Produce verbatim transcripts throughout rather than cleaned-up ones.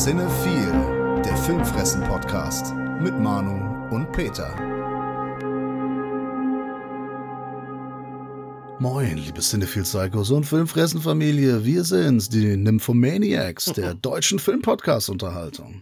Cinephile, der Filmfressen-Podcast mit Manu und Peter. Moin, liebe Cinephile-Psychos und Filmfressen-Familie. Wir sind's, die Nymphomaniacs der deutschen Filmpodcast-Unterhaltung.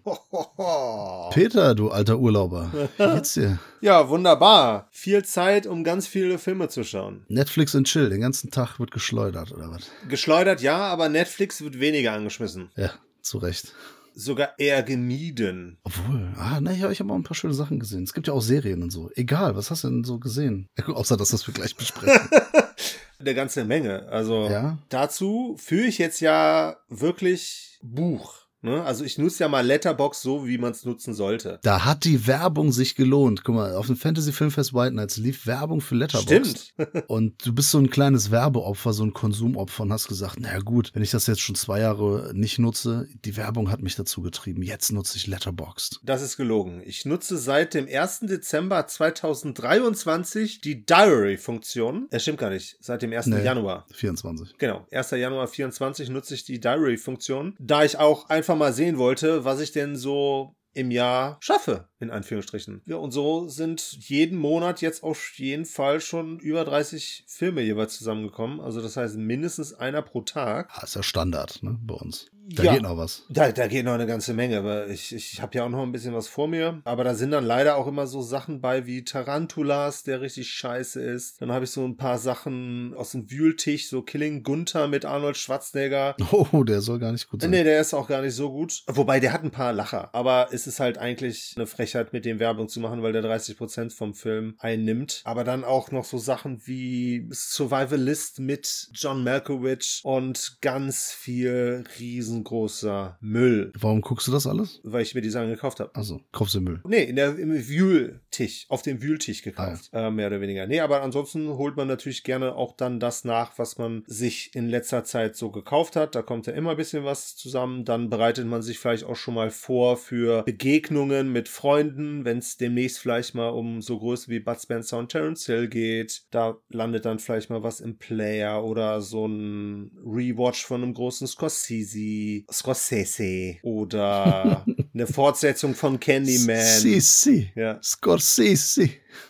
Peter, du alter Urlauber, wie geht's dir? Ja, wunderbar. Viel Zeit, um ganz viele Filme zu schauen. Netflix und Chill, den ganzen Tag wird geschleudert, oder was? Geschleudert, ja, aber Netflix wird weniger angeschmissen. Ja, zu Recht. Sogar eher gemieden. Obwohl, ah, naja, ich habe auch ein paar schöne Sachen gesehen. Es gibt ja auch Serien und so. Egal, was hast du denn so gesehen? Außer, dass das wir gleich besprechen. Eine ganze Menge. Also ja? Dazu führe ich jetzt ja wirklich Buch. Ne? Also ich nutze ja mal Letterboxd so, wie man es nutzen sollte. Da hat die Werbung sich gelohnt. Guck mal, auf dem Fantasy Filmfest White Nights lief Werbung für Letterboxd. Stimmt. Und du bist so ein kleines Werbeopfer, so ein Konsumopfer und hast gesagt, naja gut, wenn ich das jetzt schon zwei Jahre nicht nutze, die Werbung hat mich dazu getrieben. Jetzt nutze ich Letterboxd. Das ist gelogen. Ich nutze seit dem ersten Dezember zweitausenddreiundzwanzig die Diary-Funktion. Es stimmt gar nicht. Seit dem ersten Nee, Januar. vierundzwanzig. Genau. erster Januar vierundzwanzig nutze ich die Diary-Funktion. Da ich auch einfach mal sehen wollte, was ich denn so im Jahr schaffe, in Anführungsstrichen. Ja, und so sind jeden Monat jetzt auf jeden Fall schon über dreißig Filme jeweils zusammengekommen. Also das heißt mindestens einer pro Tag. Ah, ist ja Standard, ne, bei uns. Da ja, geht noch was. Da, da geht noch eine ganze Menge, aber ich, ich habe ja auch noch ein bisschen was vor mir. Aber da sind dann leider auch immer so Sachen bei wie Tarantulas, der richtig scheiße ist. Dann habe ich so ein paar Sachen aus dem Wühltisch, so Killing Gunther mit Arnold Schwarzenegger. Oh, der soll gar nicht gut sein. Nee, der ist auch gar nicht so gut. Wobei, der hat ein paar Lacher. Aber es ist halt eigentlich eine Frechheit, mit dem Werbung zu machen, weil der dreißig Prozent vom Film einnimmt. Aber dann auch noch so Sachen wie Survivalist mit John Malkovich und ganz viel riesen großer Müll. Warum guckst du das alles? Weil ich mir die Sachen gekauft habe. Also, kaufst du Müll? Nee, in der, im Wühltisch, auf dem Wühltisch gekauft. Ah, ja. äh, mehr oder weniger. Nee, aber ansonsten holt man natürlich gerne auch dann das nach, was man sich in letzter Zeit so gekauft hat. Da kommt ja immer ein bisschen was zusammen. Dann bereitet man sich vielleicht auch schon mal vor für Begegnungen mit Freunden, wenn es demnächst vielleicht mal um so Größen wie Bud Spencer und Terence Hill geht. Da landet dann vielleicht mal was im Player oder so ein Rewatch von einem großen Scorsese. Scorsese oder eine Fortsetzung von Candyman. Scorsese. Ja. Scorsese.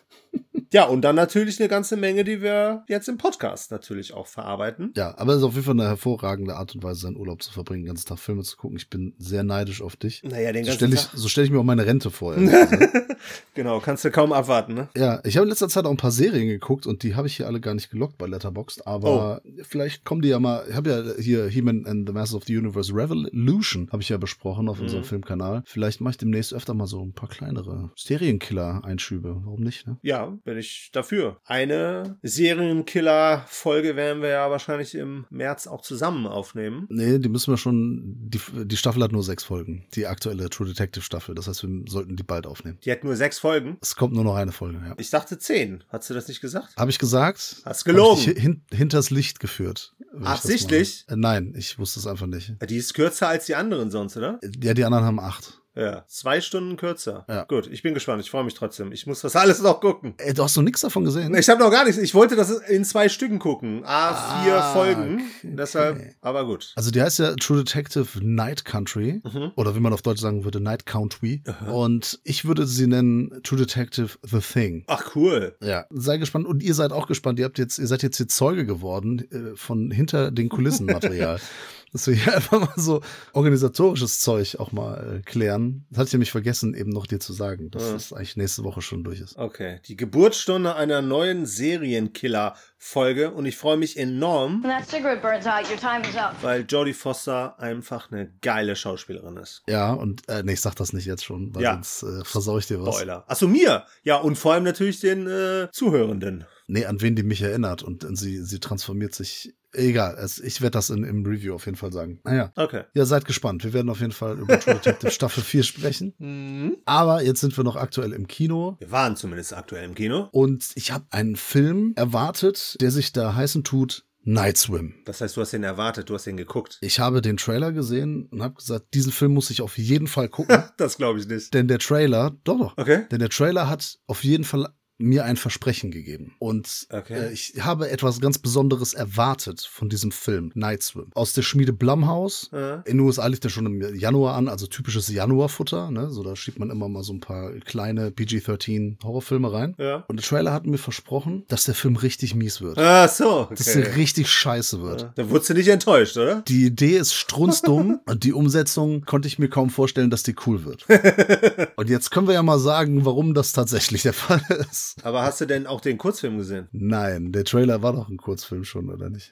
Ja, und dann natürlich eine ganze Menge, die wir jetzt im Podcast natürlich auch verarbeiten. Ja, aber es ist auf jeden Fall eine hervorragende Art und Weise, seinen Urlaub zu verbringen, den ganzen Tag Filme zu gucken. Ich bin sehr neidisch auf dich. Naja, den so ganzen stell ich, Tag. So stelle ich mir auch meine Rente vor. Genau, kannst du kaum abwarten, ne? Ja, ich habe in letzter Zeit auch ein paar Serien geguckt und die habe ich hier alle gar nicht gelockt bei Letterboxd, aber oh. vielleicht kommen die ja mal, ich habe ja hier He-Man and the Masters of the Universe Revolution habe ich ja besprochen auf mhm. unserem Filmkanal. Vielleicht mache ich demnächst öfter mal so ein paar kleinere Serienkiller-Einschübe. Warum nicht, ne? Ja, bin ich dafür. Eine Serienkiller-Folge werden wir ja wahrscheinlich im März auch zusammen aufnehmen. Nee, die müssen wir schon, die, die Staffel hat nur sechs Folgen, die aktuelle True Detective Staffel, das heißt, wir sollten die bald aufnehmen. Die hat nur sechs Folgen? Es kommt nur noch eine Folge, ja. Ich dachte zehn. Hast du das nicht gesagt? Habe ich gesagt? Hast gelogen. Hab ich hin, hinters Licht geführt. Absichtlich? Äh, nein, ich wusste es einfach nicht. Die ist kürzer als die anderen sonst, oder? Ja, die anderen haben acht. Ja, zwei Stunden kürzer. Ja. Gut, ich bin gespannt. Ich freue mich trotzdem. Ich muss das alles noch gucken. Ey, du hast noch nichts davon gesehen? Ich habe noch gar nichts. Ich wollte das in zwei Stücken gucken. A, vier ah, Folgen. Okay. Deshalb, aber gut. Also die heißt ja True Detective Night Country. Mhm. Oder wie man auf Deutsch sagen würde, Night Country. Mhm. Und ich würde sie nennen True Detective The Thing. Ach, cool. Ja, sei gespannt. Und ihr seid auch gespannt. Ihr habt jetzt, ihr seid jetzt hier Zeuge geworden äh, von hinter den Kulissen Material. Dass wir hier einfach mal so organisatorisches Zeug auch mal äh, klären. Das hatte ich nämlich vergessen, eben noch dir zu sagen, dass ja. das eigentlich nächste Woche schon durch ist. Okay, die Geburtsstunde einer neuen Serienkiller-Folge und ich freue mich enorm, weil Jodie Foster einfach eine geile Schauspielerin ist. Ja, und äh, nee, ich sag das nicht jetzt schon, weil ja. sonst äh, versau ich dir was. Spoiler. Achso, mir! Ja, und vor allem natürlich den äh, Zuhörenden. Nee, an wen die mich erinnert und sie, sie transformiert sich. Egal, also ich werde das in, im Review auf jeden Fall sagen. Naja. Okay. Ja, seid gespannt. Wir werden auf jeden Fall über True Detective Staffel vier sprechen. Mhm. Aber jetzt sind wir noch aktuell im Kino. Wir waren zumindest aktuell im Kino. Und ich habe einen Film erwartet, der sich da heißen tut Night Swim. Das heißt, du hast den erwartet, du hast den geguckt. Ich habe den Trailer gesehen und habe gesagt, diesen Film muss ich auf jeden Fall gucken. Das glaube ich nicht. Denn der Trailer, doch, doch. Okay. Denn der Trailer hat auf jeden Fall mir ein Versprechen gegeben. Und okay. äh, ich habe etwas ganz Besonderes erwartet von diesem Film, Night Swim. Aus der Schmiede Blumhouse. Ja. In den U S A liegt der schon im Januar an, also typisches Januarfutter. Ne? So, da schiebt man immer mal so ein paar kleine P G dreizehn Horrorfilme rein. Ja. Und der Trailer hat mir versprochen, dass der Film richtig mies wird. Ach so, okay. Dass der richtig scheiße wird. Ja. Da wurdest du nicht enttäuscht, oder? Die Idee ist strunzdumm und die Umsetzung konnte ich mir kaum vorstellen, dass die cool wird. Und jetzt können wir ja mal sagen, warum das tatsächlich der Fall ist. Aber hast du denn auch den Kurzfilm gesehen? Nein, der Trailer war doch ein Kurzfilm schon, oder nicht?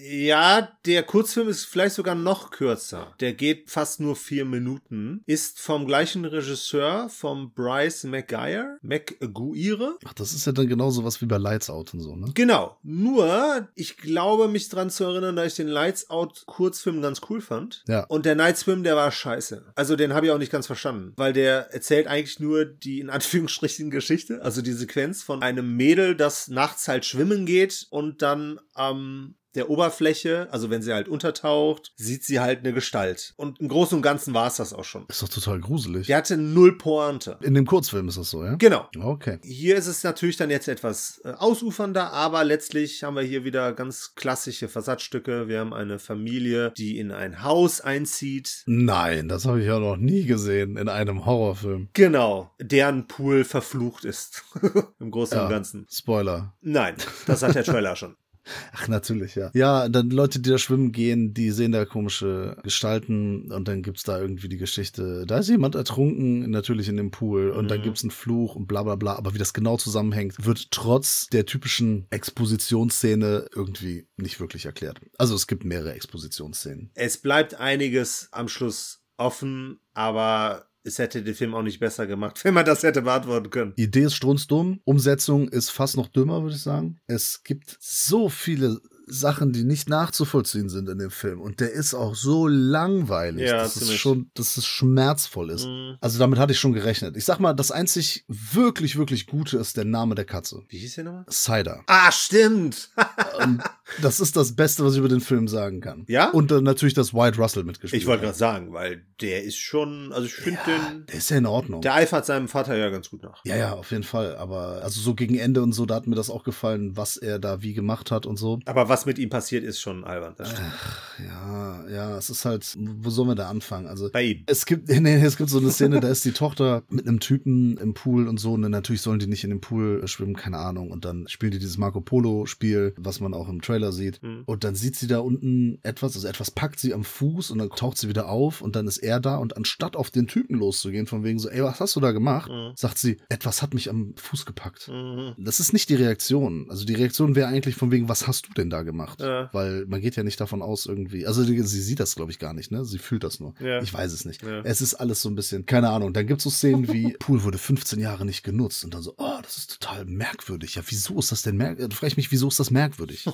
Ja, der Kurzfilm ist vielleicht sogar noch kürzer. Der geht fast nur vier Minuten. Ist vom gleichen Regisseur, vom Bryce McGuire. McGuire. Ach, das ist ja dann genauso was wie bei Lights Out und so, ne? Genau. Nur, ich glaube, mich dran zu erinnern, dass ich den Lights Out Kurzfilm ganz cool fand. Ja. Und der Night Swim, der war scheiße. Also den habe ich auch nicht ganz verstanden. Weil der erzählt eigentlich nur die, in Anführungsstrichen, Geschichte. Also die Sequenz von einem Mädel, das nachts halt schwimmen geht und dann am ähm, der Oberfläche, also wenn sie halt untertaucht, sieht sie halt eine Gestalt. Und im Großen und Ganzen war es das auch schon. Ist doch total gruselig. Der hatte null Pointe. In dem Kurzfilm ist das so, ja? Genau. Okay. Hier ist es natürlich dann jetzt etwas äh, ausufernder, aber letztlich haben wir hier wieder ganz klassische Versatzstücke. Wir haben eine Familie, die in ein Haus einzieht. Nein, das habe ich ja noch nie gesehen in einem Horrorfilm. Genau. Deren Pool verflucht ist. Im Großen Ja, und Ganzen. Spoiler. Nein, das hat der Trailer schon. Ach, natürlich, ja. Ja, dann Leute, die da schwimmen gehen, die sehen da komische Gestalten und dann gibt's da irgendwie die Geschichte, da ist jemand ertrunken, natürlich in dem Pool und mhm. dann gibt's einen Fluch und bla bla bla, aber wie das genau zusammenhängt, wird trotz der typischen Expositionsszene irgendwie nicht wirklich erklärt. Also es gibt mehrere Expositionsszenen. Es bleibt einiges am Schluss offen, aber es hätte den Film auch nicht besser gemacht, wenn man das hätte beantworten können. Idee ist strunzdumm, Umsetzung ist fast noch dümmer, würde ich sagen. Es gibt so viele Sachen, die nicht nachzuvollziehen sind in dem Film. Und der ist auch so langweilig, ja, dass ziemlich. es schon, dass es schmerzvoll ist. Mhm. Also damit hatte ich schon gerechnet. Ich sag mal, das einzig wirklich, wirklich Gute ist der Name der Katze. Wie hieß der nochmal? Cider. Ah, stimmt! Und das ist das Beste, was ich über den Film sagen kann. Ja? Und dann natürlich, dass Wyatt Russell mitgespielt Ich wollte hat. gerade sagen, weil der ist schon, also ich finde Ja, den, der ist ja in Ordnung. der eifert seinem Vater ja ganz gut nach. Ja, ja, auf jeden Fall. Aber also so gegen Ende und so, da hat mir das auch gefallen, was er da wie gemacht hat und so. Aber was mit ihm passiert, ist schon albern. Das stimmt. Ach, ja, ja, es ist halt, wo sollen wir da anfangen? Also Bei ihm. Es gibt, nee, es gibt so eine Szene, da ist die Tochter mit einem Typen im Pool und so, und dann natürlich sollen die nicht in den Pool schwimmen, keine Ahnung. Und dann spielen die dieses Marco Polo-Spiel, was man auch im Trailer sieht. Mhm. Und dann sieht sie da unten etwas, also etwas packt sie am Fuß und dann taucht sie wieder auf und dann ist er da und anstatt auf den Typen loszugehen, von wegen so, ey, was hast du da gemacht? Mhm. Sagt sie, etwas hat mich am Fuß gepackt. Mhm. Das ist nicht die Reaktion. Also die Reaktion wäre eigentlich von wegen, was hast du denn da gemacht? Ja. Weil man geht ja nicht davon aus irgendwie, also die, sie sieht das glaube ich gar nicht, ne? Sie fühlt das nur. Ja. Ich weiß es nicht. Ja. Es ist alles so ein bisschen, keine Ahnung. Dann gibt es so Szenen wie, Pool wurde fünfzehn Jahre nicht genutzt und dann so, oh, das ist total merkwürdig. Ja, wieso ist das denn merkwürdig? Da frage ich mich, wieso ist das merkwürdig?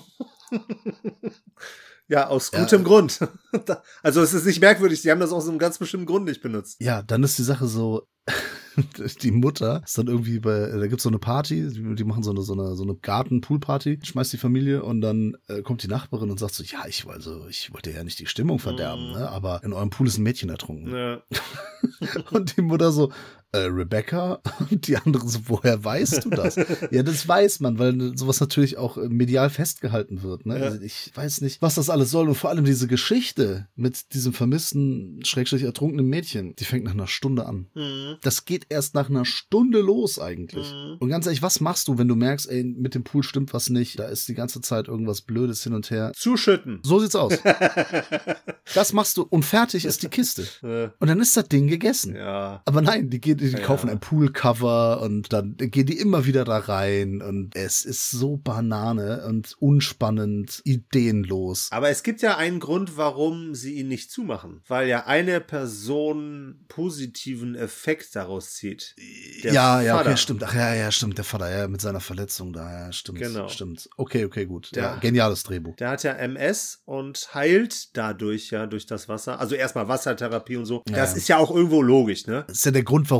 Ja, aus Ja. gutem Grund. Also es ist nicht merkwürdig, die haben das aus einem ganz bestimmten Grund nicht benutzt. Ja, dann ist die Sache so, die Mutter ist dann irgendwie bei, da gibt's so eine Party, die, die machen so eine, so eine, so eine Garten-Pool-Party, schmeißt die Familie und dann äh, kommt die Nachbarin und sagt so, ja, ich, also, ich wollte ja nicht die Stimmung verderben, Mm. ne? Aber in eurem Pool ist ein Mädchen ertrunken. Ja. Und die Mutter so, äh, Rebecca? Und die andere so, woher weißt du das? Ja, das weiß man, weil sowas natürlich auch äh, medial festgehalten wird. Ne? Ja. Also ich weiß nicht, was das alles soll. Und vor allem diese Geschichte mit diesem vermissten, schrägstrich ertrunkenen Mädchen, die fängt nach einer Stunde an. Mhm. Das geht erst nach einer Stunde los eigentlich. Mhm. Und ganz ehrlich, was machst du, wenn du merkst, ey, mit dem Pool stimmt was nicht? Da ist die ganze Zeit irgendwas Blödes hin und her. Zuschütten. So sieht's aus. Das machst du und fertig ist die Kiste. Ja. Und dann ist das Ding gegessen. Ja. Aber nein, die, gehen, die Ja. kaufen ein Poolcover und dann gehen die immer wieder da rein und es ist so Banane und unspannend, ideenlos. Aber es gibt ja einen Grund, warum sie ihn nicht zumachen. Weil ja eine Person positiven Effekt daraus zieht. Der ja, ja, Vater. okay, stimmt. Ach ja, ja, stimmt. Der Vater, ja, mit seiner Verletzung da, ja, stimmt. Genau. Stimmt. Okay, okay, gut. Der- Ja, geniales Drehbuch. Der hat ja M S und heilt dadurch ja durch das Wasser. Also erstmal Wassertherapie und so. Ja, Das ja. ist ja auch irgendwo logisch, ne? Das ist ja der Grund, warum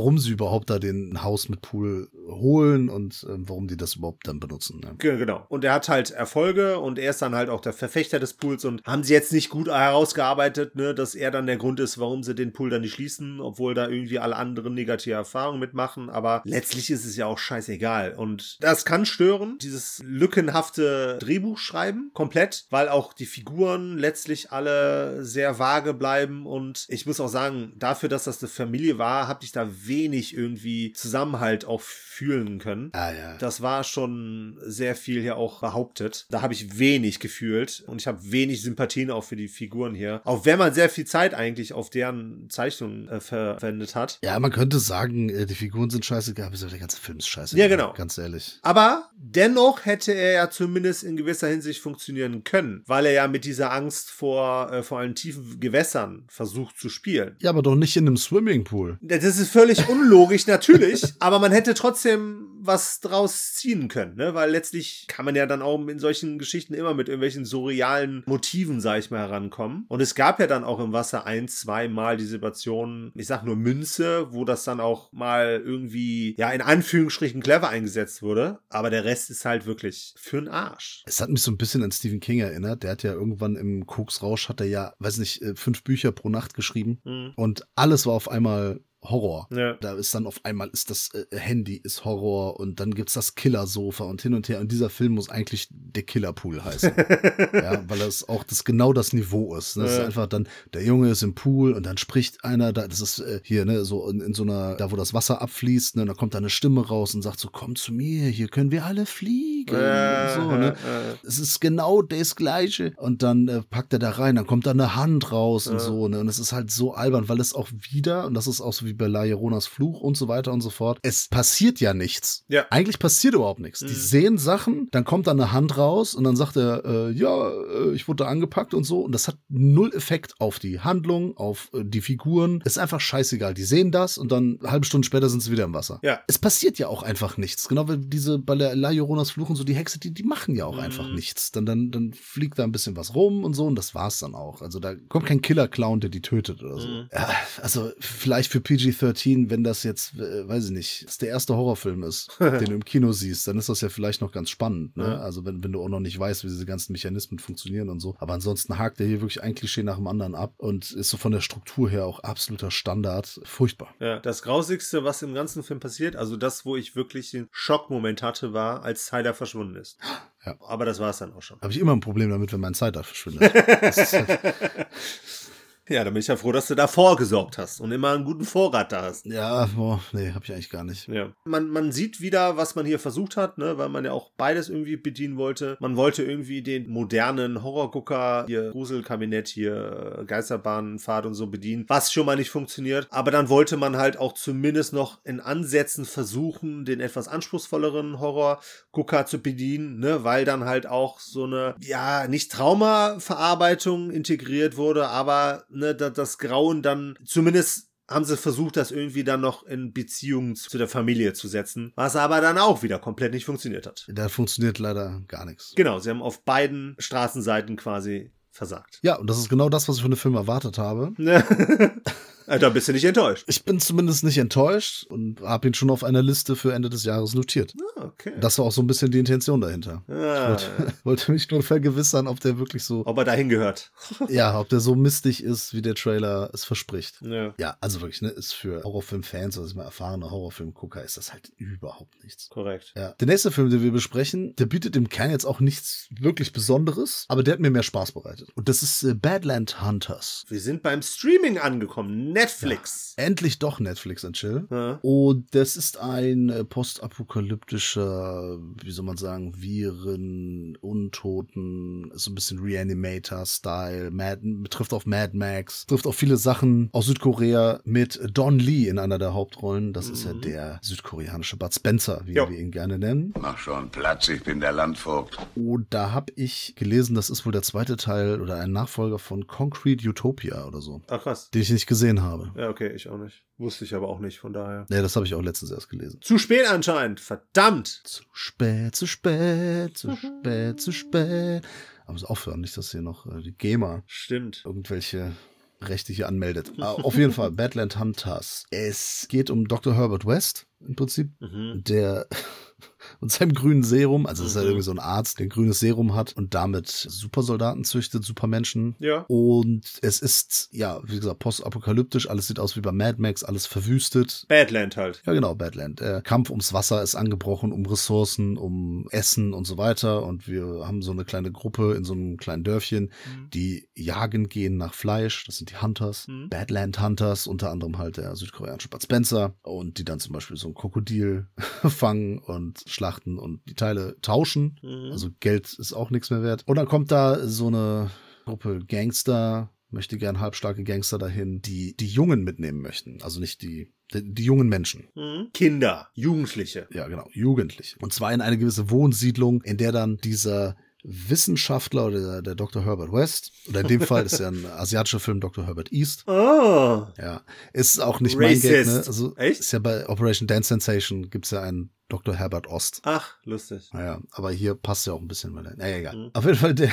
warum sie überhaupt da den Haus mit Pool holen und äh, warum die das überhaupt dann benutzen. Ne? Genau. Und er hat halt Erfolge und er ist dann halt auch der Verfechter des Pools und haben sie jetzt nicht gut herausgearbeitet, ne, dass er dann der Grund ist, warum sie den Pool dann nicht schließen, obwohl da irgendwie alle anderen negative Erfahrungen mitmachen, aber letztlich ist es ja auch scheißegal und das kann stören, dieses lückenhafte Drehbuchschreiben komplett, weil auch die Figuren letztlich alle sehr vage bleiben und ich muss auch sagen, dafür, dass das eine Familie war, habe ich da wenig irgendwie Zusammenhalt auch fühlen können. Ah, ja. Das war schon sehr viel hier auch behauptet. Da habe ich wenig gefühlt und ich habe wenig Sympathien auch für die Figuren hier. Auch wenn man sehr viel Zeit eigentlich auf deren Zeichnungen äh, verwendet hat. Ja, man könnte sagen, die Figuren sind scheißegal, aber der ganze Film ist scheiße. Ja, genau. Ganz ehrlich. Aber dennoch hätte er ja zumindest in gewisser Hinsicht funktionieren können, weil er ja mit dieser Angst vor, äh, vor allen tiefen Gewässern versucht zu spielen. Ja, aber doch nicht in einem Swimmingpool. Das ist völlig unlogisch, natürlich, aber man hätte trotzdem was draus ziehen können, ne? Weil letztlich kann man ja dann auch in solchen Geschichten immer mit irgendwelchen surrealen Motiven, sag ich mal, herankommen. Und es gab ja dann auch im Wasser ein, zwei Mal die Situation, ich sag nur Münze, wo das dann auch mal irgendwie, ja, in Anführungsstrichen clever eingesetzt wurde. Aber der Rest ist halt wirklich für'n Arsch. Es hat mich so ein bisschen an Stephen King erinnert. Der hat ja irgendwann im Koksrausch, hat er ja, weiß nicht, fünf Bücher pro Nacht geschrieben. Mhm. Und alles war auf einmal Horror. Ja. Da ist dann auf einmal ist das äh, Handy ist Horror und dann gibt's das Killersofa und hin und her. Und dieser Film muss eigentlich der Killerpool heißen. Ja, weil das auch das genau das Niveau ist. Das ja. ist einfach dann, der Junge ist im Pool und dann spricht einer, da, das ist äh, hier, ne, so in, in so einer, da wo das Wasser abfließt, ne, da kommt da eine Stimme raus und sagt so, komm zu mir, hier können wir alle fliegen. Äh, und so, ne. Äh. Es ist genau das Gleiche. Und dann äh, packt er da rein, dann kommt da eine Hand raus äh. und so, ne. Und es ist halt so albern, weil es auch wieder, und das ist auch so wie bei La Lloronas Fluch und so weiter und so fort. Es passiert ja nichts. Ja. Eigentlich passiert überhaupt nichts. Mhm. Die sehen Sachen, dann kommt da eine Hand raus und dann sagt er, äh, ja, äh, ich wurde da angepackt und so. Und das hat null Effekt auf die Handlung, auf äh, die Figuren. Ist einfach scheißegal. Die sehen das und dann eine halbe Stunde später sind sie wieder im Wasser. Ja. Es passiert ja auch einfach nichts. Genau wie diese bei der La Lloronas Fluch und so, die Hexe, die, die machen ja auch mhm. einfach nichts. Dann, dann, dann fliegt da ein bisschen was rum und so und das war's dann auch. Also da kommt kein Killer-Clown, der die tötet oder so. Mhm. Ja, also vielleicht für P G dreizehn, wenn das jetzt, äh, weiß ich nicht, das der erste Horrorfilm ist, den du im Kino siehst, dann ist das ja vielleicht noch ganz spannend, ne? Ja. Also wenn, wenn du auch noch nicht weißt, wie diese ganzen Mechanismen funktionieren und so. Aber ansonsten hakt er hier wirklich ein Klischee nach dem anderen ab und ist so von der Struktur her auch absoluter Standard. Furchtbar. Ja, das Grausigste, was im ganzen Film passiert, also das, wo ich wirklich den Schockmoment hatte, war, als Tyler verschwunden ist. Ja. Aber das war es dann auch schon. Habe ich immer ein Problem damit, wenn mein Zeitart verschwindet. Das ist halt ja, dann bin ich ja froh, dass du da vorgesorgt hast und immer einen guten Vorrat da hast. Ja, boah, nee, hab ich eigentlich gar nicht. Ja. Man, man sieht wieder, was man hier versucht hat, ne, weil man ja auch beides irgendwie bedienen wollte. Man wollte irgendwie den modernen Horrorgucker, hier Gruselkabinett, hier Geisterbahnfahrt und so bedienen, was schon mal nicht funktioniert. Aber dann wollte man halt auch zumindest noch in Ansätzen versuchen, den etwas anspruchsvolleren Horrorgucker zu bedienen, ne, weil dann halt auch so eine, ja, nicht Traumaverarbeitung integriert wurde, aber ne, das Grauen dann, zumindest haben sie versucht, das irgendwie dann noch in Beziehung zu der Familie zu setzen, was aber dann auch wieder komplett nicht funktioniert hat. Da funktioniert leider gar nichts. Genau, sie haben auf beiden Straßenseiten quasi versagt. Ja, und das ist genau das, was ich von dem Film erwartet habe. Da bist du nicht enttäuscht. Ich bin zumindest nicht enttäuscht und habe ihn schon auf einer Liste für Ende des Jahres notiert. Ah, okay. Das war auch so ein bisschen die Intention dahinter. Ah. Ich wollte, wollte mich nur vergewissern, ob der wirklich so... Ob er dahin gehört. Ja, ob der so mistig ist, wie der Trailer es verspricht. Ja, ja also wirklich, ne, ist für Horrorfilm-Fans, also mal erfahrene Horrorfilmgucker, ist das halt überhaupt nichts. Korrekt. Ja. Der nächste Film, den wir besprechen, der bietet im Kern jetzt auch nichts wirklich Besonderes, aber der hat mir mehr Spaß bereitet. Und das ist äh, Badland Hunters. Wir sind beim Streaming angekommen. Netflix. Ja, endlich doch Netflix and Chill. Ja. Und das ist ein äh, postapokalyptischer, wie soll man sagen, Viren, Untoten, so ein bisschen Reanimator-Style, Mad, trifft auf Mad Max, trifft auf viele Sachen aus Südkorea mit Don Lee in einer der Hauptrollen. Das mhm. ist ja der südkoreanische Bud Spencer, wie jo. wir ihn gerne nennen. Mach schon Platz, ich bin der Landvogt. Und da habe ich gelesen, das ist wohl der zweite Teil oder ein Nachfolger von Concrete Utopia oder so. Ach krass. Den ich nicht gesehen habe. Ja, okay, ich auch nicht. Wusste ich aber auch nicht, von daher. Nee, das habe ich auch letztens erst gelesen. Zu spät anscheinend, verdammt. Zu spät, zu spät, zu spät, zu spät. Aber es aufhören, nicht, dass hier noch äh, die GEMA Stimmt. irgendwelche Rechte hier anmeldet. Uh, auf jeden Fall, Badland Hunters. Es geht um Doktor Herbert West im Prinzip, mhm. der und seinem grünen Serum, also es ist ja irgendwie so ein Arzt, der ein grünes Serum hat und damit Supersoldaten züchtet, Supermenschen. Ja. Und es ist, ja, wie gesagt, postapokalyptisch, alles sieht aus wie bei Mad Max, alles verwüstet. Badland halt. Ja, genau, Badland. Der Kampf ums Wasser ist angebrochen, um Ressourcen, um Essen und so weiter. Und wir haben so eine kleine Gruppe in so einem kleinen Dörfchen, mhm. die jagen gehen nach Fleisch. Das sind die Hunters. Mhm. Badland Hunters, unter anderem halt der südkoreanische Bud Spencer. Und die dann zum Beispiel so ein Krokodil fangen und schlachten und die Teile tauschen. Mhm. Also Geld ist auch nichts mehr wert. Und dann kommt da so eine Gruppe Gangster, möchte gern halbstarke Gangster dahin, die die Jungen mitnehmen möchten. Also nicht die Die, die jungen Menschen. Mhm. Kinder, Jugendliche. Ja, genau, Jugendliche. Und zwar in eine gewisse Wohnsiedlung, in der dann dieser Wissenschaftler oder der, der Doktor Herbert West, oder in dem Fall ist ja ein asiatischer Film Doktor Herbert East. Oh. Ja, ist auch nicht Racist. mein Gag, ne? Also, echt? Ist ja bei Operation Dance Sensation gibt's ja einen Doktor Herbert Ost. Ach, lustig. Naja, aber hier passt ja auch ein bisschen, weil er, naja, egal. Mhm. Auf jeden Fall, der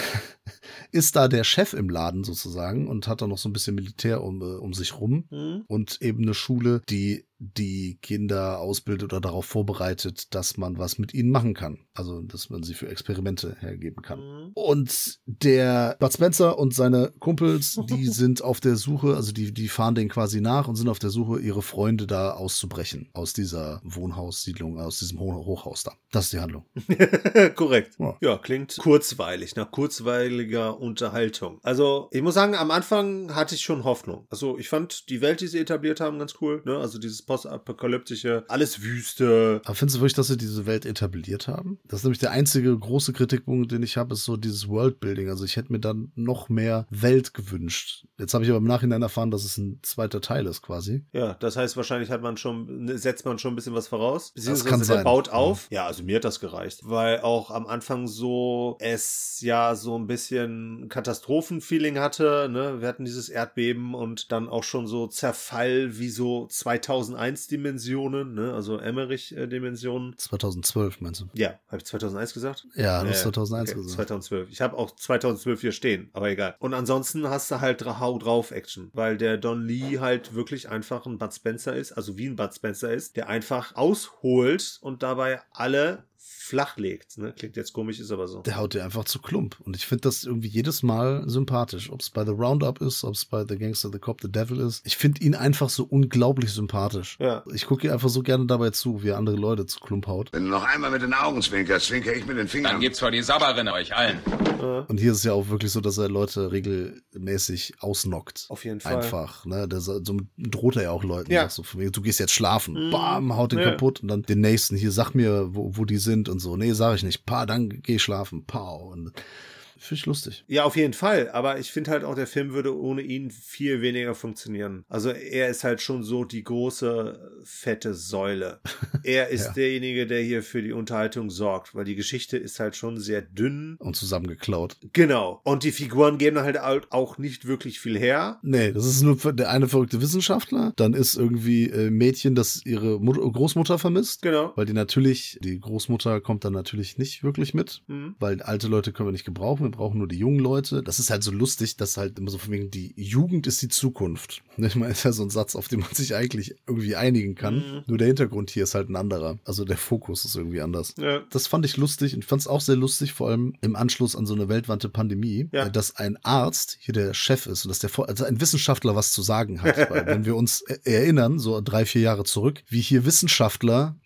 ist da der Chef im Laden sozusagen und hat da noch so ein bisschen Militär um, um sich rum mhm. und eben eine Schule, die die Kinder ausbildet oder darauf vorbereitet, dass man was mit ihnen machen kann. Also, dass man sie für Experimente hergeben kann. Mhm. Und der Bud Spencer und seine Kumpels, die sind auf der Suche, also die, die fahren denen quasi nach und sind auf der Suche, ihre Freunde da auszubrechen. Aus dieser Wohnhaussiedlung, aus diesem Ho- Hochhaus da. Das ist die Handlung. Korrekt. Ja. Ja, klingt kurzweilig, nach kurzweiliger Unterhaltung. Also, ich muss sagen, am Anfang hatte ich schon Hoffnung. Also, ich fand die Welt, die sie etabliert haben, ganz cool. Ne? Also, dieses postapokalyptische, alles Wüste. Aber findest du wirklich, dass sie diese Welt etabliert haben? Das ist nämlich der einzige große Kritikpunkt, den ich habe, ist so dieses Worldbuilding. Also ich hätte mir dann noch mehr Welt gewünscht. Jetzt habe ich aber im Nachhinein erfahren, dass es ein zweiter Teil ist quasi. Ja, das heißt, wahrscheinlich hat man schon, setzt man schon ein bisschen was voraus. Das kann sein. Der baut auf. Ja. ja, also mir hat das gereicht. Weil auch am Anfang so es ja so ein bisschen Katastrophenfeeling hatte. Ne? Wir hatten dieses Erdbeben und dann auch schon so Zerfall wie so zweitausendeins-Dimensionen, ne? Also Emmerich-Dimensionen. zweitausendzwölf meinst du? Ja, habe ich zweitausendeins gesagt? Ja, du hast äh, zweitausendeins okay, gesagt. zweitausendzwölf. Ich habe auch zweitausendzwölf hier stehen, aber egal. Und ansonsten hast du halt Hau drauf Action, weil der Don Lee halt wirklich einfach ein Bud Spencer ist, also wie ein Bud Spencer ist, der einfach ausholt und dabei alle flach legt. Ne? Klingt jetzt komisch, ist aber so. Der haut dir einfach zu Klump. Und ich finde das irgendwie jedes Mal sympathisch. Ob es bei The Roundup ist, ob es bei The Gangster, The Cop, The Devil ist. Ich finde ihn einfach so unglaublich sympathisch. Ja. Ich gucke ihr einfach so gerne dabei zu, wie er andere Leute zu Klump haut. Wenn du noch einmal mit den Augen zwinkerst, zwinker ich mit den Fingern. Dann gibt's vor die Sabberin euch allen. Und hier ist es ja auch wirklich so, dass er Leute regelmäßig ausnockt. Auf jeden Fall. Einfach. Ne? Der, so droht er ja auch Leuten. Ja. So von mir, du gehst jetzt schlafen. Mm. Bam, haut den ja. kaputt. Und dann den nächsten, hier, sag mir, wo, wo die sind und so. Nee, sag ich nicht. Pa, dann geh schlafen. Pau. Und finde ich lustig. Ja, auf jeden Fall. Aber ich finde halt auch, der Film würde ohne ihn viel weniger funktionieren. Also er ist halt schon so die große, fette Säule. Er ist ja. derjenige, der hier für die Unterhaltung sorgt, weil die Geschichte ist halt schon sehr dünn. Und zusammengeklaut. Genau. Und die Figuren geben halt auch nicht wirklich viel her. Nee, das ist nur der eine verrückte Wissenschaftler. Dann ist irgendwie äh, Mädchen, das ihre Mut- Großmutter vermisst. Genau. Weil die natürlich, die Großmutter kommt dann natürlich nicht wirklich mit. Mhm. Weil alte Leute können wir nicht gebrauchen. Wir brauchen nur die jungen Leute. Das ist halt so lustig, dass halt immer so von wegen, die Jugend ist die Zukunft. Ich meine, ist ja so ein Satz, auf den man sich eigentlich irgendwie einigen kann. Mhm. Nur der Hintergrund hier ist halt ein anderer. Also der Fokus ist irgendwie anders. Ja. Das fand ich lustig und ich fand es auch sehr lustig, vor allem im Anschluss an so eine weltweite Pandemie, ja. dass ein Arzt hier der Chef ist und dass der, also ein Wissenschaftler was zu sagen hat. Weil wenn wir uns erinnern, so drei, vier Jahre zurück, wie hier Wissenschaftler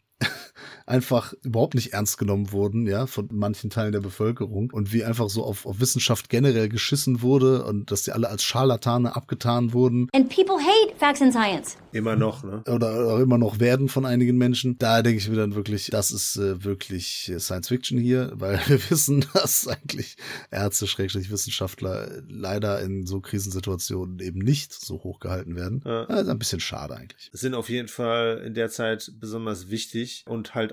einfach überhaupt nicht ernst genommen wurden, ja, von manchen Teilen der Bevölkerung und wie einfach so auf, auf Wissenschaft generell geschissen wurde und dass die alle als Scharlatane abgetan wurden. And people hate facts and science. Immer noch, ne? Oder auch immer noch werden von einigen Menschen. Da denke ich mir dann wirklich, das ist äh, wirklich Science Fiction hier, weil wir wissen, dass eigentlich Ärzte, Schrägstrich Wissenschaftler leider in so Krisensituationen eben nicht so hoch gehalten werden. Ja. Das ist ein bisschen schade eigentlich. Sind auf jeden Fall in der Zeit besonders wichtig und halt auch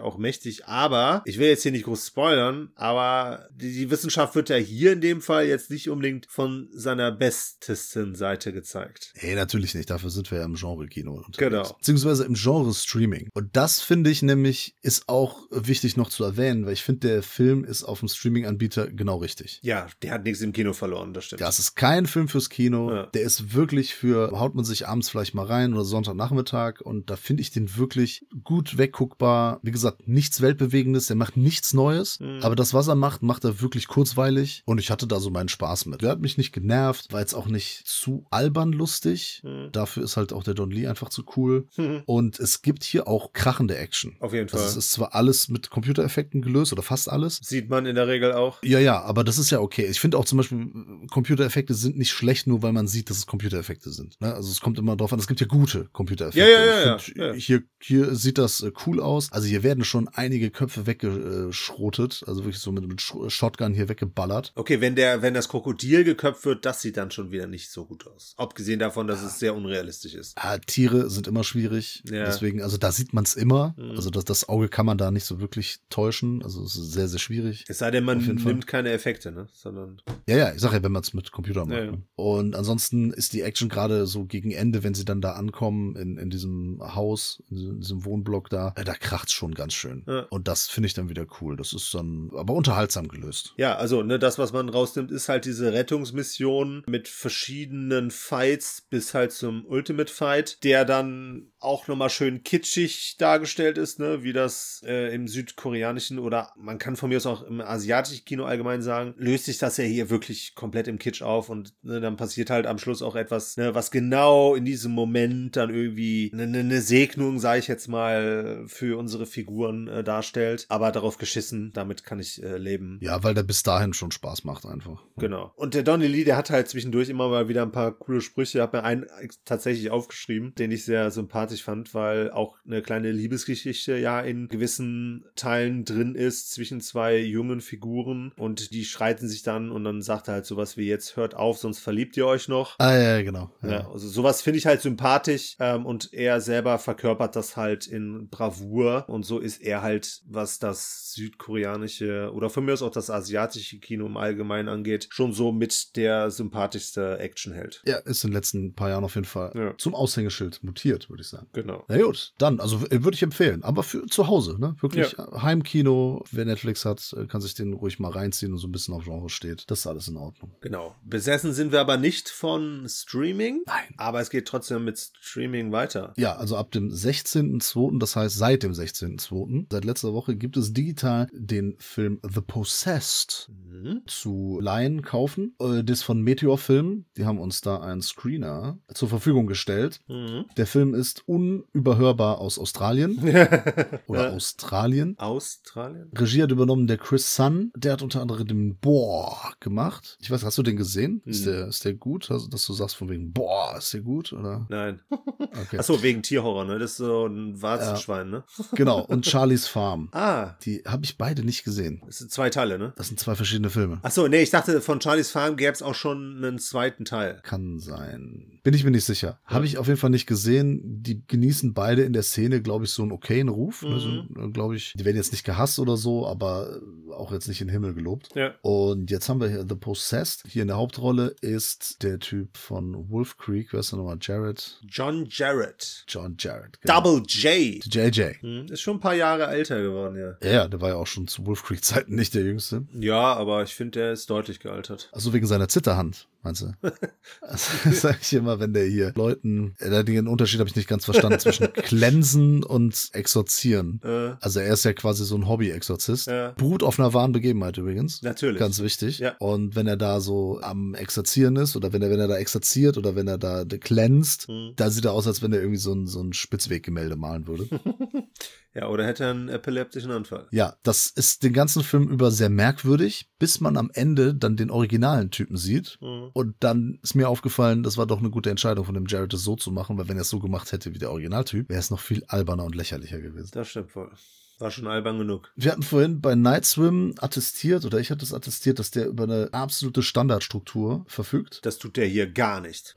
auch mächtig. Aber, ich will jetzt hier nicht groß spoilern, aber die, die Wissenschaft wird ja hier in dem Fall jetzt nicht unbedingt von seiner bestesten Seite gezeigt. Nee, natürlich nicht. Dafür sind wir ja im Genre-Kino unterwegs. Genau. Beziehungsweise im Genre-Streaming. Und das, finde ich nämlich, ist auch wichtig noch zu erwähnen, weil ich finde, der Film ist auf dem Streaming-Anbieter genau richtig. Ja, der hat nichts im Kino verloren, das stimmt. Das ist kein Film fürs Kino. Ja. Der ist wirklich für, haut man sich abends vielleicht mal rein oder Sonntagnachmittag und da finde ich den wirklich gut wegguckbar. Wie gesagt, nichts Weltbewegendes, der macht nichts Neues, mhm. aber das, was er macht, macht er wirklich kurzweilig und ich hatte da so meinen Spaß mit. Der hat mich nicht genervt, war jetzt auch nicht zu albern lustig. Mhm. Dafür ist halt auch der Don Lee einfach zu cool. Mhm. Und es gibt hier auch krachende Action. Auf jeden Fall. Also es ist zwar alles mit Computereffekten gelöst oder fast alles. Sieht man in der Regel auch. Ja, ja, aber das ist ja okay. Ich finde auch zum Beispiel, Computereffekte sind nicht schlecht, nur weil man sieht, dass es Computereffekte sind. Ne? Also es kommt immer drauf an, es gibt ja gute Computereffekte. Ja, ja, ja, find, ja, ja. Hier, hier sieht das äh, cool aus. Also hier werden schon einige Köpfe weggeschrotet, also wirklich so mit, mit Shotgun hier weggeballert. Okay, wenn der, wenn das Krokodil geköpft wird, das sieht dann schon wieder nicht so gut aus. Abgesehen davon, dass es sehr unrealistisch ist. Ah, Tiere sind immer schwierig. Ja. Deswegen, also da sieht man es immer. Mhm. Also das, das Auge kann man da nicht so wirklich täuschen. Also es ist sehr, sehr schwierig. Es sei denn, man nimmt Fall. keine Effekte, ne? Sondern. Ja, ja, ich sag ja, wenn man es mit Computer macht. Ja, ja. Ne? Und ansonsten ist die Action gerade so gegen Ende, wenn sie dann da ankommen in, in diesem Haus, in diesem Wohnblock da, da kracht's schon ganz schön. Ja. Und das finde ich dann wieder cool. Das ist dann aber unterhaltsam gelöst. Ja, also ne, das, was man rausnimmt, ist halt diese Rettungsmission mit verschiedenen Fights bis halt zum Ultimate Fight, der dann auch nochmal schön kitschig dargestellt ist, ne, wie das äh, im südkoreanischen oder man kann von mir aus auch im asiatischen Kino allgemein sagen, löst sich das ja hier wirklich komplett im Kitsch auf und ne, dann passiert halt am Schluss auch etwas, ne, was genau in diesem Moment dann irgendwie eine, eine Segnung, sage ich jetzt mal, für unsere Figuren äh, darstellt, aber darauf geschissen, damit kann ich äh, leben. Ja, weil der bis dahin schon Spaß macht einfach. Genau. Und der Donny Lee, der hat halt zwischendurch immer mal wieder ein paar coole Sprüche, hat mir einen tatsächlich aufgeschrieben, den ich sehr sympathisch fand, weil auch eine kleine Liebesgeschichte ja in gewissen Teilen drin ist zwischen zwei jungen Figuren und die streiten sich dann und dann sagt er halt sowas wie jetzt hört auf, sonst verliebt ihr euch noch. Ah ja, genau. Ja. Ja, also sowas finde ich halt sympathisch ähm, und er selber verkörpert das halt in Bravour und so ist er halt, was das südkoreanische oder von mir aus auch das asiatische Kino im Allgemeinen angeht, schon so mit der sympathischste Actionheld. Ja, ist in den letzten paar Jahren auf jeden Fall ja. zum Aushängeschild mutiert, würde ich sagen. Genau. Na gut, dann, also würde ich empfehlen, aber für zu Hause, ne? Wirklich ja. Heimkino, wer Netflix hat, kann sich den ruhig mal reinziehen und so ein bisschen auf Genre steht. Das ist alles in Ordnung. Genau. Besessen sind wir aber nicht von Streaming. Nein. Aber es geht trotzdem mit Streaming weiter. Ja, also ab dem sechzehnten zweiten, das heißt seit dem sechzehnten zweiten Seit letzter Woche gibt es digital den Film The Possessed mhm. zu leihen, kaufen. Das von Meteor Film. Die haben uns da einen Screener zur Verfügung gestellt. Mhm. Der Film ist unüberhörbar aus Australien. Oder ja. Australien. Australien? Regie hat übernommen der Chris Sun. Der hat unter anderem den Boah gemacht. Ich weiß, hast du den gesehen? Mhm. Ist der, ist der gut? Also, dass du sagst von wegen Boah, ist der gut? Oder? Nein. Okay. Achso, wegen Tierhorror, ne? Das ist so ein Warzenschwein, ja. ne? Genau. Und Charlie's Farm. Ah. Die habe ich beide nicht gesehen. Das sind zwei Teile, ne? Das sind zwei verschiedene Filme. Achso, nee, ich dachte, von Charlie's Farm gäbe es auch schon einen zweiten Teil. Kann sein. Bin ich mir nicht sicher. Ja. Habe ich auf jeden Fall nicht gesehen. Die genießen beide in der Szene, glaube ich, so einen okayen Ruf. Mhm. Also, glaube ich, die werden jetzt nicht gehasst oder so, aber auch jetzt nicht in den Himmel gelobt. Ja. Und jetzt haben wir hier The Possessed. Hier in der Hauptrolle ist der Typ von Wolf Creek. Wer ist der nochmal? Jarrett? John Jarrett. John Jarrett. Genau. Double J. J J. Mhm. Ist schon ein paar Jahre älter geworden, ja. Ja, der war ja auch schon zu Wolf Creek Zeiten nicht der Jüngste. Ja, aber ich finde, der ist deutlich gealtert. Also wegen seiner Zitterhand, meinst du? Also, das sage ich immer, wenn der hier Leuten, äh, den Unterschied habe ich nicht ganz verstanden zwischen Cleansen und Exorzieren. Äh. Also er ist ja quasi so ein Hobby-Exorzist. Äh. Beruht auf einer wahren Begebenheit übrigens. Natürlich. Ganz wichtig. Ja. Und wenn er da so am Exorzieren ist oder wenn er, wenn er da exorziert oder wenn er da cleanst, mhm. da sieht er aus, als wenn er irgendwie so ein, so ein Spitzweggemälde malen würde. Ja, oder hätte er einen epileptischen Anfall. Ja, das ist den ganzen Film über sehr merkwürdig, bis man am Ende dann den originalen Typen sieht. Mhm. Und dann ist mir aufgefallen, das war doch eine gute Entscheidung von dem Jared, das so zu machen, weil wenn er es so gemacht hätte wie der Originaltyp, wäre es noch viel alberner und lächerlicher gewesen. Das stimmt voll. War schon albern genug. Wir hatten vorhin bei Night Swim attestiert, oder ich hatte es attestiert, dass der über eine absolute Standardstruktur verfügt. Das tut der hier gar nicht.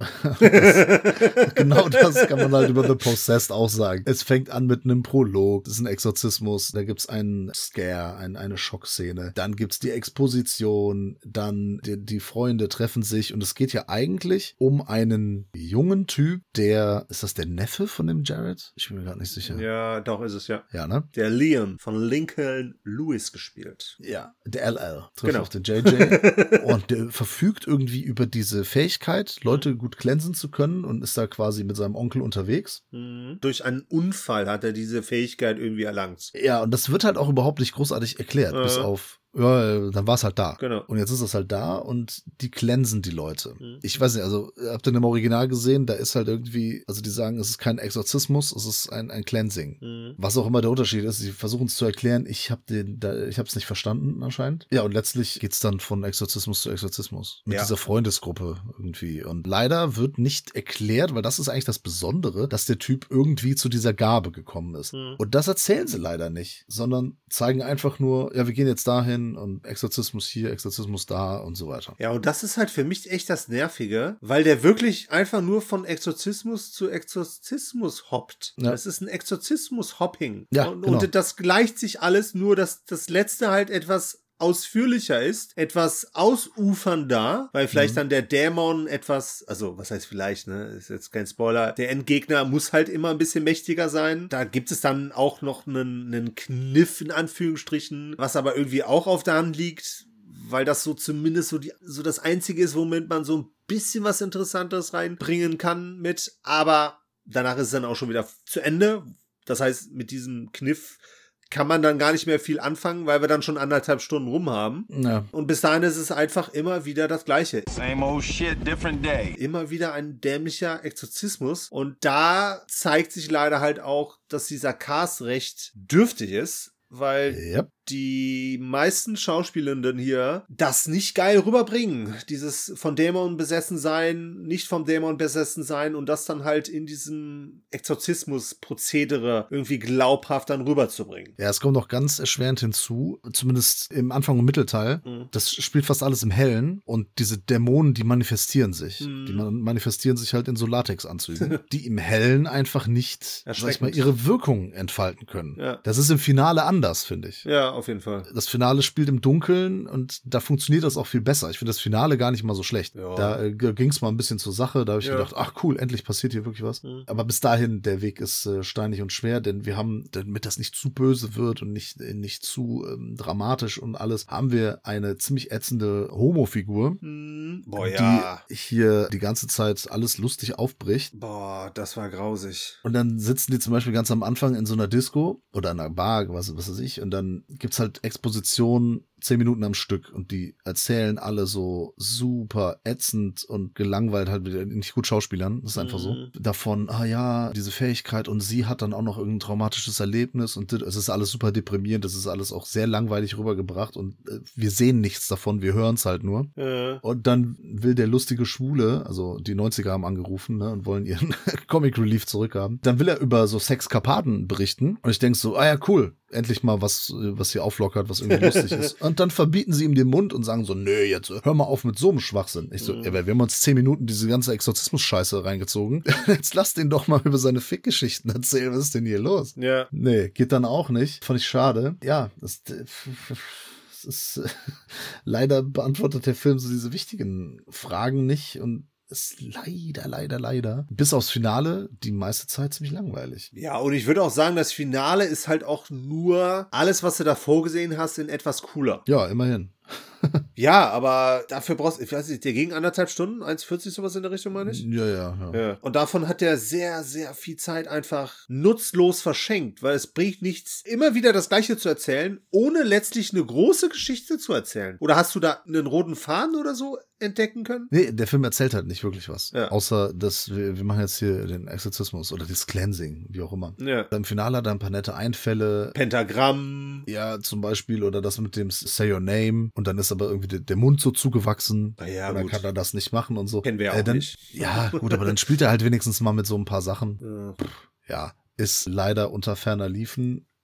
das, genau das kann man halt über The Possessed auch sagen. Es fängt an mit einem Prolog, das ist ein Exorzismus, da gibt's einen Scare, ein, eine Schockszene, dann gibt's die Exposition, dann die, die Freunde treffen sich und es geht ja eigentlich um einen jungen Typ, der, ist das der Neffe von dem Jared? Ich bin mir gerade nicht sicher. Ja, doch ist es ja. Ja, ne? Der Leon von Lincoln Lewis gespielt. Ja, der L L trifft Genau. auf den J J und der verfügt irgendwie über diese Fähigkeit, Leute gut cleansen zu können und ist da quasi mit seinem Onkel unterwegs. Mhm. Durch einen Unfall hat er diese Fähigkeit irgendwie erlangt. Ja, und das wird halt auch überhaupt nicht großartig erklärt, Äh. bis auf, ja, dann war es halt da. Genau. Und jetzt ist es halt da und die cleansen die Leute. Mhm. Ich weiß nicht, also habt ihr im Original gesehen, da ist halt irgendwie, also die sagen, es ist kein Exorzismus, es ist ein, ein Cleansing. Mhm. Was auch immer der Unterschied ist, sie versuchen es zu erklären, ich habe den, da, ich habe es nicht verstanden anscheinend. Ja, und letztlich geht's dann von Exorzismus zu Exorzismus. Mit Ja. dieser Freundesgruppe irgendwie. Und leider wird nicht erklärt, weil das ist eigentlich das Besondere, dass der Typ irgendwie zu dieser Gabe gekommen ist. Mhm. Und das erzählen sie leider nicht, sondern zeigen einfach nur, ja, wir gehen jetzt dahin und Exorzismus hier, Exorzismus da und so weiter. Ja, und das ist halt für mich echt das Nervige, weil der wirklich einfach nur von Exorzismus zu Exorzismus hoppt. Ja. Das ist ein Exorzismus-Hopping. Ja, und, genau. und das gleicht sich alles, nur dass das letzte halt etwas ausführlicher ist, etwas ausufernder, weil vielleicht Mhm. dann der Dämon etwas, also was heißt vielleicht, ne, ist jetzt kein Spoiler, der Endgegner muss halt immer ein bisschen mächtiger sein. Da gibt es dann auch noch einen, einen Kniff in Anführungsstrichen, was aber irgendwie auch auf der Hand liegt, weil das so zumindest so die so das Einzige ist, womit man so ein bisschen was Interessantes reinbringen kann mit, aber danach ist es dann auch schon wieder zu Ende. Das heißt, mit diesem Kniff kann man dann gar nicht mehr viel anfangen, weil wir dann schon anderthalb Stunden rum haben. Ja. Und bis dahin ist es einfach immer wieder das Gleiche. Same old shit, different day. Immer wieder ein dämlicher Exorzismus. Und da zeigt sich leider halt auch, dass dieser Cast recht dürftig ist, weil Yep. die meisten Schauspielenden hier das nicht geil rüberbringen. Dieses von Dämon besessen sein, nicht vom Dämon besessen sein und das dann halt in diesem Exorzismus-Prozedere irgendwie glaubhaft dann rüberzubringen. Ja, es kommt noch ganz erschwerend hinzu, zumindest im Anfang und Mittelteil. Mhm. Das spielt fast alles im Hellen und diese Dämonen, die manifestieren sich. Mhm. Die man manifestieren sich halt in so Latexanzügen, die im Hellen einfach nicht, sag ich mal, Erschreckend. ihre Wirkung entfalten können. Ja. Das ist im Finale anders, finde ich. Ja, auf jeden Fall. Das Finale spielt im Dunkeln und da funktioniert das auch viel besser. Ich finde das Finale gar nicht mal so schlecht. Ja. Da äh, ging es mal ein bisschen zur Sache. Da habe ich Ja. gedacht, ach cool, endlich passiert hier wirklich was. Mhm. Aber bis dahin, der Weg ist äh, steinig und schwer, denn wir haben, damit das nicht zu böse wird und nicht, äh, nicht zu ähm, dramatisch und alles, haben wir eine ziemlich ätzende Homo-Figur, Mhm. Boah, ja. die hier die ganze Zeit alles lustig aufbricht. Boah, das war grausig. Und dann sitzen die zum Beispiel ganz am Anfang in so einer Disco oder einer Bar, was, was weiß ich, und dann gibt's halt Expositionen zehn Minuten am Stück und die erzählen alle so super ätzend und gelangweilt halt mit nicht gut Schauspielern, das ist einfach so. Mhm. Davon, ah ja, diese Fähigkeit und sie hat dann auch noch irgendein traumatisches Erlebnis und es ist alles super deprimierend, das ist alles auch sehr langweilig rübergebracht und äh, wir sehen nichts davon, wir hören es halt nur. Äh. Und dann will der lustige Schwule, also die neunziger haben angerufen, ne, und wollen ihren Comic Relief zurückhaben. Dann will er über so Sexkarpaten berichten. Und ich denke so, ah ja, cool, endlich mal was, was hier auflockert, was irgendwie lustig ist. Und dann verbieten sie ihm den Mund und sagen so, nö, jetzt hör mal auf mit so einem Schwachsinn. Ich so, Mhm. ja, wir haben uns zehn Minuten diese ganze Exorzismus-Scheiße reingezogen. Jetzt lass den doch mal über seine Fickgeschichten erzählen. Was ist denn hier los? Ja. Nee, geht dann auch nicht. Fand ich schade. Ja, das, das ist, leider beantwortet der Film so diese wichtigen Fragen nicht und ist leider, leider, leider, bis aufs Finale die meiste Zeit ziemlich langweilig. Ja, und ich würde auch sagen, das Finale ist halt auch nur alles, was du davor gesehen hast, in etwas cooler. Ja, immerhin. Ja, aber dafür brauchst du, ich weiß nicht, der ging anderthalb Stunden, eins vierzig sowas in der Richtung, meine ich? Ja, ja, ja. Ja. Und davon hat er sehr, sehr viel Zeit einfach nutzlos verschenkt, weil es bringt nichts, immer wieder das Gleiche zu erzählen, ohne letztlich eine große Geschichte zu erzählen. Oder hast du da einen roten Faden oder so entdecken können? Nee, der Film erzählt halt nicht wirklich was. Ja. Außer, dass wir, wir machen jetzt hier den Exorzismus oder das Cleansing, wie auch immer. Ja. Im Finale hat er ein paar nette Einfälle. Pentagramm. Ja, zum Beispiel, oder das mit dem Say Your Name und dann ist aber irgendwie der, der Mund so zugewachsen. Na ja, und dann gut. kann er das nicht machen und so. Kennen wir ja Äh, auch dann, nicht. Ja, gut, aber dann spielt er halt wenigstens mal mit so ein paar Sachen. Ja. Ja, ist leider unter ferner Liefen.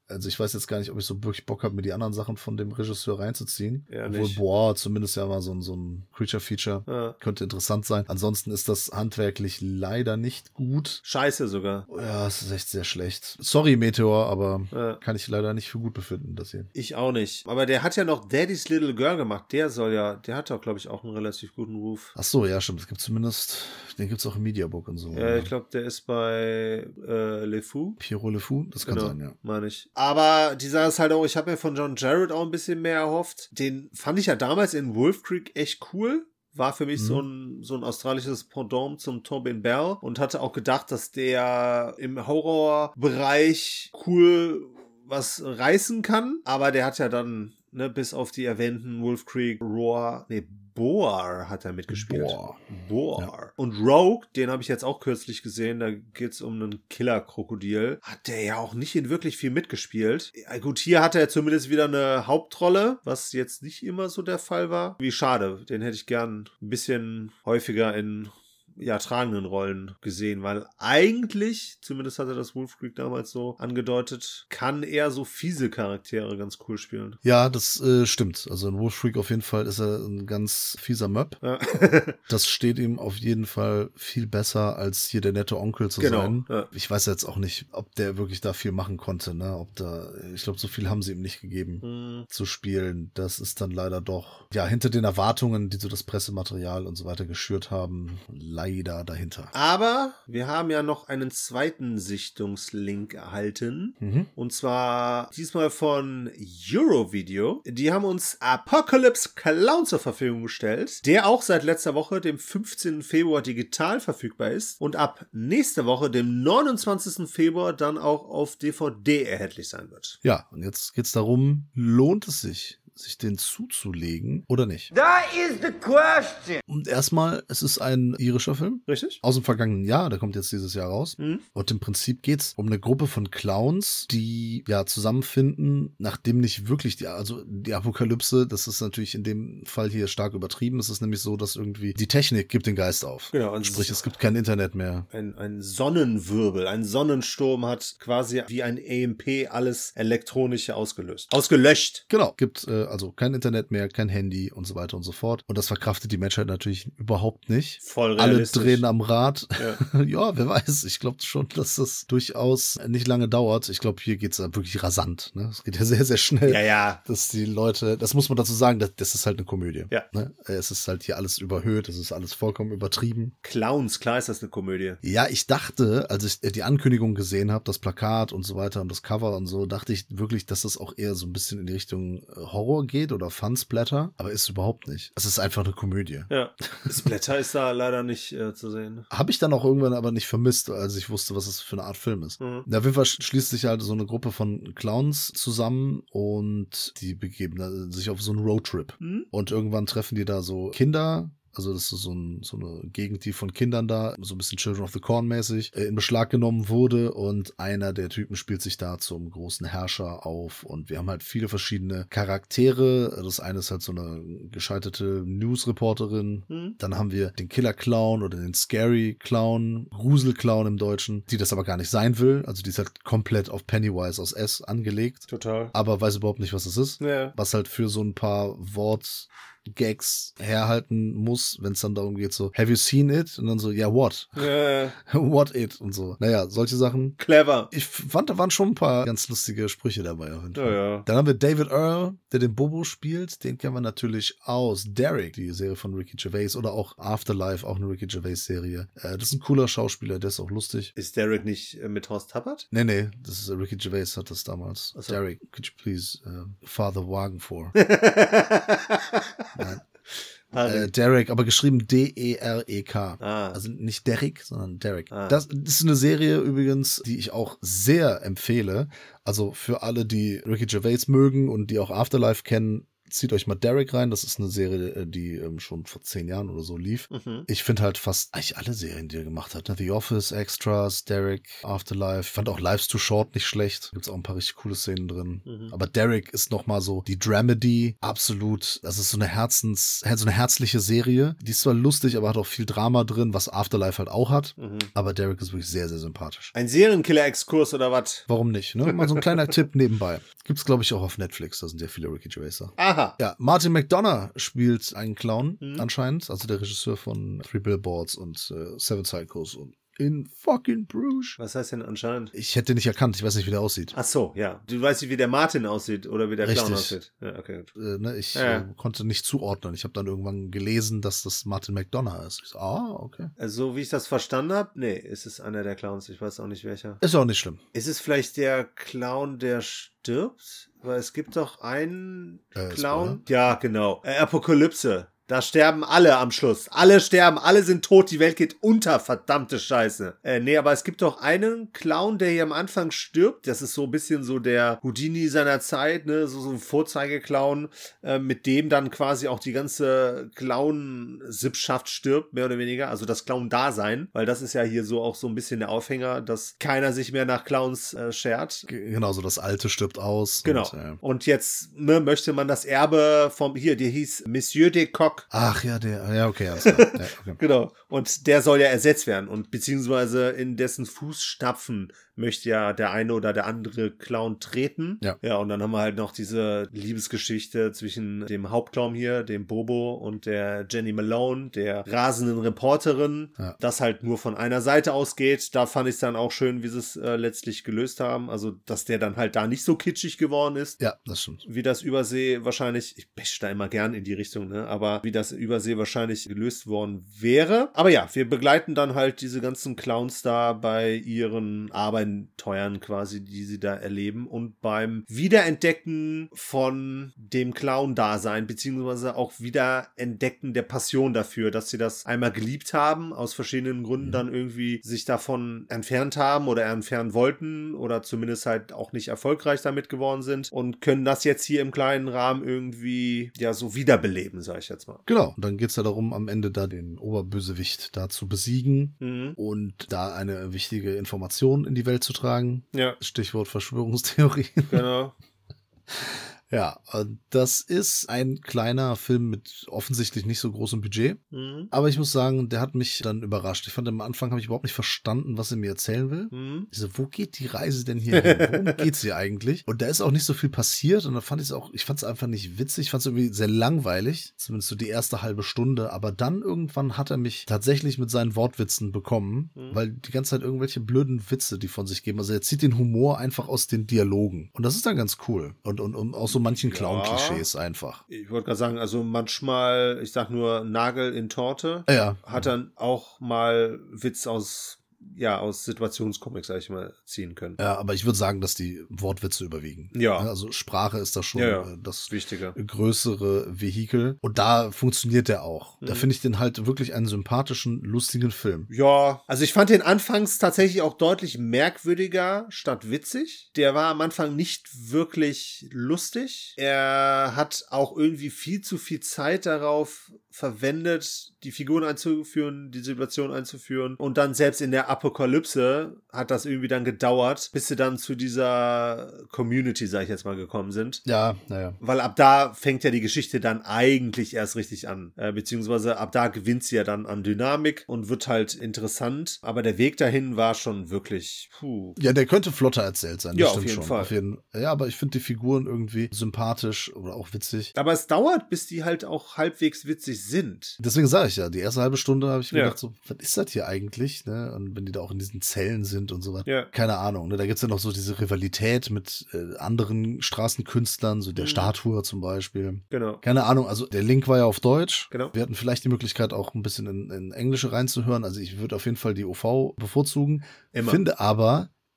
Also ich weiß jetzt gar nicht, ob ich so wirklich Bock habe, mir die anderen Sachen von dem Regisseur reinzuziehen. Ja, Obwohl, nicht. boah, zumindest ja mal so ein, so ein Creature-Feature. Ja. Könnte interessant sein. Ansonsten ist das handwerklich leider nicht gut. Scheiße sogar. Ja, es ist echt sehr schlecht. Sorry, Meteor, aber Ja. kann ich leider nicht für gut befinden, das hier. Ich auch nicht. Aber der hat ja noch Daddy's Little Girl gemacht. Der soll ja, der hat doch, glaube ich, auch einen relativ guten Ruf. Ach so, ja, stimmt. Es gibt zumindest, den gibt's auch im Mediabook und so. Ja, ich glaube, der ist bei äh, Le Fou. Pierrot Le Fou, das kann Genau, sein, ja. meine ich. Aber die Sache ist halt auch, ich habe mir von John Jarrett auch ein bisschen mehr erhofft. Den fand ich ja damals in Wolf Creek echt cool. War für mich mhm. so ein so ein australisches Pendant zum Tobin Bell und hatte auch gedacht, dass der im Horrorbereich cool was reißen kann. Aber der hat ja dann, ne, bis auf die erwähnten Wolf Creek, Roar, nee, Boar hat er mitgespielt. Boar. Boar. Ja. Und Rogue, den habe ich jetzt auch kürzlich gesehen, da geht es um einen Killer-Krokodil. Hat der ja auch nicht in wirklich viel mitgespielt. Ja, gut, hier hat er zumindest wieder eine Hauptrolle, was jetzt nicht immer so der Fall war. Wie schade, den hätte ich gern ein bisschen häufiger in ja, tragenden Rollen gesehen, weil eigentlich, zumindest hatte das Wolf Creek damals so angedeutet, kann er so fiese Charaktere ganz cool spielen. Ja, das äh, stimmt. Also in Wolf Creek auf jeden Fall ist er ein ganz fieser Möb. Ja. Das steht ihm auf jeden Fall viel besser, als hier der nette Onkel zu genau, sein. Ja. Ich weiß jetzt auch nicht, ob der wirklich da viel machen konnte, ne? Ob da, ich glaube, so viel haben sie ihm nicht gegeben mhm. zu spielen. Das ist dann leider doch, ja, hinter den Erwartungen, die so das Pressematerial und so weiter geschürt haben, leider dahinter. Aber wir haben ja noch einen zweiten Sichtungslink erhalten. Mhm. Und zwar diesmal von Eurovideo. Die haben uns Apocalypse Clown zur Verfügung gestellt, der auch seit letzter Woche, dem fünfzehnten Februar, digital verfügbar ist und ab nächste Woche, dem neunundzwanzigsten Februar, dann auch auf D V D erhältlich sein wird. Ja, und jetzt geht's darum, lohnt es sich, sich den zuzulegen oder nicht? That is the question. Und erstmal, es ist ein irischer Film. Richtig? Aus dem vergangenen Jahr, der kommt jetzt dieses Jahr raus. Mhm. Und im Prinzip geht's um eine Gruppe von Clowns, die ja zusammenfinden, nachdem nicht wirklich die, also die Apokalypse, das ist natürlich in dem Fall hier stark übertrieben. Es ist nämlich so, dass irgendwie die Technik gibt den Geist auf. Genau. Und Sprich, es gibt kein Internet mehr. Ein, ein Sonnenwirbel, ein Sonnensturm hat quasi wie ein E M P alles Elektronische ausgelöst. Ausgelöscht. Genau. Gibt äh, also kein Internet mehr, kein Handy und so weiter und so fort. Und das verkraftet die Menschheit natürlich überhaupt nicht. Voll Alle realistisch. drehen am Rad. Ja. Ja, wer weiß. Ich glaube schon, dass das durchaus nicht lange dauert. Ich glaube, hier geht's ja wirklich rasant. Ne? Es geht ja sehr, sehr schnell. Ja, ja. Dass die Leute, das muss man dazu sagen, das, das ist halt eine Komödie. Ja. Ne? Es ist halt hier alles überhöht, es ist alles vollkommen übertrieben. Clowns, klar ist das eine Komödie. Ja, ich dachte, als ich die Ankündigung gesehen habe, das Plakat und so weiter und das Cover und so, dachte ich wirklich, dass das auch eher so ein bisschen in die Richtung Horror geht oder Fun-Splatter, aber ist überhaupt nicht. Es ist einfach eine Komödie. Ja. Splatter ist da leider nicht äh, zu sehen. Habe ich dann auch irgendwann aber nicht vermisst, als ich wusste, was das für eine Art Film ist. Mhm. Auf jeden Fall schließt sich halt so eine Gruppe von Clowns zusammen und die begeben sich auf so einen Roadtrip. Mhm. Und irgendwann treffen die da so Kinder. Also das ist so, ein, so eine Gegend, die von Kindern da, so ein bisschen Children of the Corn mäßig, äh, in Beschlag genommen wurde und einer der Typen spielt sich da zum großen Herrscher auf und wir haben halt viele verschiedene Charaktere. Das eine ist halt so eine gescheiterte News-Reporterin. Mhm. Dann haben wir den Killer-Clown oder den Scary-Clown, Grusel-Clown im Deutschen, die das aber gar nicht sein will. Also die ist halt komplett auf Pennywise aus S angelegt. Total. Aber weiß überhaupt nicht, was das ist. Ja. Was halt für so ein paar Wort Gags herhalten muss, wenn es dann darum geht, so, have you seen it? Und dann so, ja, yeah, what? Äh, What it? Und so. Naja, solche Sachen. clever. Ich fand, da waren schon ein paar ganz lustige Sprüche dabei. Auf jeden Fall. Ja, ja. Dann haben wir David Earl, der den Bobo spielt. Den kennen wir natürlich aus Derek, die Serie von Ricky Gervais, oder auch Afterlife, auch eine Ricky Gervais-Serie. Äh, das ist ein cooler Schauspieler, der ist auch lustig. Ist Derek nicht äh, mit Horst Tappert? Nee, nee, das ist äh, Ricky Gervais hat das damals. Ach so. Derek, could you please uh, Father Wagen for? Nein. Äh, Derek, aber geschrieben D E R E K. Ah. Also nicht Derek, sondern Derek. Ah. Das, das ist eine Serie übrigens, die ich auch sehr empfehle. Also für alle, die Ricky Gervais mögen und die auch Afterlife kennen, zieht euch mal Derek rein. Das ist eine Serie, die ähm, schon vor zehn Jahren oder so lief. Mhm. Ich finde halt fast eigentlich alle Serien, die er gemacht hat. Ne? The Office, Extras, Derek, Afterlife. Ich fand auch Life's Too Short nicht schlecht. Gibt's auch ein paar richtig coole Szenen drin. Mhm. Aber Derek ist nochmal so die Dramedy. Absolut. Das ist so eine Herzens, so eine herzliche Serie. Die ist zwar lustig, aber hat auch viel Drama drin, was Afterlife halt auch hat. Mhm. Aber Derek ist wirklich sehr, sehr sympathisch. Ein Serienkiller-Exkurs oder was? Warum nicht? Ne? Mal so ein kleiner Tipp nebenbei. Gibt's, glaube ich, auch auf Netflix. Da sind ja viele Ricky Gervais. Aha. Ja, Martin McDonagh spielt einen Clown Mhm. anscheinend. Also der Regisseur von Three Billboards und äh, Seven Psychos und In fucking Bruges. Was heißt denn anscheinend? Ich hätte den nicht erkannt. Ich weiß nicht, wie der aussieht. Ach so, ja. Du weißt nicht, wie der Martin aussieht oder wie der Clown Richtig. aussieht. Ja, okay, gut. Äh, ne, ich Ja. äh, konnte nicht zuordnen. Ich habe dann irgendwann gelesen, dass das Martin McDonagh ist. Ich so, ah, okay. Also, wie ich das verstanden habe, nee, ist es einer der Clowns. Ich weiß auch nicht welcher. Ist auch nicht schlimm. Ist es vielleicht der Clown, der stirbt? Weil es gibt doch einen Äh, Clown. Ja, genau. Äh, Apokalypse. Da sterben alle am Schluss. Alle sterben, alle sind tot, die Welt geht unter, verdammte Scheiße. Äh, nee, aber es gibt doch einen Clown, der hier am Anfang stirbt. Das ist so ein bisschen so der Houdini seiner Zeit, ne, so, so ein Vorzeigeclown, äh, mit dem dann quasi auch die ganze Clown-Sippschaft stirbt, mehr oder weniger. Also das Clown-Dasein, weil das ist ja hier so auch so ein bisschen der Aufhänger, dass keiner sich mehr nach Clowns äh, schert. G- Genau, so das Alte stirbt aus. Genau. Und, äh, Und jetzt ne, möchte man das Erbe vom, hier, der hieß Monsieur de Coq. ach ja, der, ja, okay, alles klar. Ja, okay. Genau. Und der soll ja ersetzt werden. Und beziehungsweise in dessen Fußstapfen möchte ja der eine oder der andere Clown treten. Ja. Ja, und dann haben wir halt noch diese Liebesgeschichte zwischen dem Hauptclown hier, dem Bobo, und der Jenny Malone, der rasenden Reporterin, Ja. das halt nur von einer Seite ausgeht. Da fand ich es dann auch schön, wie sie es äh, letztlich gelöst haben. Also, dass der dann halt da nicht so kitschig geworden ist. Ja, das stimmt. Wie das Übersee wahrscheinlich, ich bash da immer gern in die Richtung, ne? Aber wie das Übersee wahrscheinlich gelöst worden wäre. Aber ja, wir begleiten dann halt diese ganzen Clowns da bei ihren Abenteuern quasi, die sie da erleben und beim Wiederentdecken von dem Clown-Dasein, beziehungsweise auch Wiederentdecken der Passion dafür, dass sie das einmal geliebt haben, aus verschiedenen Gründen dann irgendwie sich davon entfernt haben oder entfernen wollten oder zumindest halt auch nicht erfolgreich damit geworden sind und können das jetzt hier im kleinen Rahmen irgendwie ja so wiederbeleben, sag ich jetzt mal. Genau. Und dann geht's ja darum, am Ende da den Oberbösewicht da zu besiegen Mhm. und da eine wichtige Information in die Welt zu tragen. Ja, Stichwort Verschwörungstheorie. genau. Ja, und das ist ein kleiner Film mit offensichtlich nicht so großem Budget. Mhm. Aber ich muss sagen, der hat mich dann überrascht. Ich fand, am Anfang habe ich überhaupt nicht verstanden, was er mir erzählen will. Mhm. Ich so, wo geht die Reise denn hier hin? Worum geht's hier eigentlich? Und da ist auch nicht so viel passiert. Und da fand ich es auch, ich fand es einfach nicht witzig. Ich fand es irgendwie sehr langweilig. Zumindest so die erste halbe Stunde. Aber dann irgendwann hat er mich tatsächlich mit seinen Wortwitzen bekommen. Mhm. Weil die ganze Zeit irgendwelche blöden Witze, die von sich geben. Also er zieht den Humor einfach aus den Dialogen. Und das ist dann ganz cool. Und, und, und auch so manchen Clown-Klischees einfach. Ich wollte gerade sagen, also manchmal, ich sag nur Nagel in Torte, Ja. hat dann auch mal Witz aus, ja, aus Situationscomics, sag ich mal, ziehen können. Ja, aber ich würde sagen, dass die Wortwitze überwiegen. Ja. Also Sprache ist da schon Ja, ja. äh, das Wichtiger. größere Vehikel. Und da funktioniert der auch. Da Mhm. finde ich den halt wirklich einen sympathischen, lustigen Film. Ja, also ich fand den anfangs tatsächlich auch deutlich merkwürdiger statt witzig. Der war am Anfang nicht wirklich lustig. Er hat auch irgendwie viel zu viel Zeit darauf verwendet, die Figuren einzuführen, die Situation einzuführen. Und dann selbst in der Apokalypse hat das irgendwie dann gedauert, bis sie dann zu dieser Community, sag ich jetzt mal, gekommen sind. Ja, naja. Weil ab da fängt ja die Geschichte dann eigentlich erst richtig an. Äh, beziehungsweise ab da gewinnt sie ja dann an Dynamik und wird halt interessant. Aber der Weg dahin war schon wirklich, puh. Ja, der könnte flotter erzählt sein. Das Ja, auf stimmt jeden schon. Fall. Auf jeden, ja, aber ich finde die Figuren irgendwie sympathisch oder auch witzig. Aber es dauert, bis die halt auch halbwegs witzig sind. Deswegen sage ich ja, die erste halbe Stunde habe ich mir Ja. gedacht, so, was ist das hier eigentlich? Ne? Und wenn die da auch in diesen Zellen sind und so was. Ja. Keine Ahnung. Ne? Da gibt's ja noch so diese Rivalität mit äh, anderen Straßenkünstlern, so der Mhm. Statue zum Beispiel. Genau. Keine Ahnung, also der Link war ja auf Deutsch. Genau. Wir hatten vielleicht die Möglichkeit, auch ein bisschen in, in Englische reinzuhören. Also ich würde auf jeden Fall die O V bevorzugen. Immer. Finde aber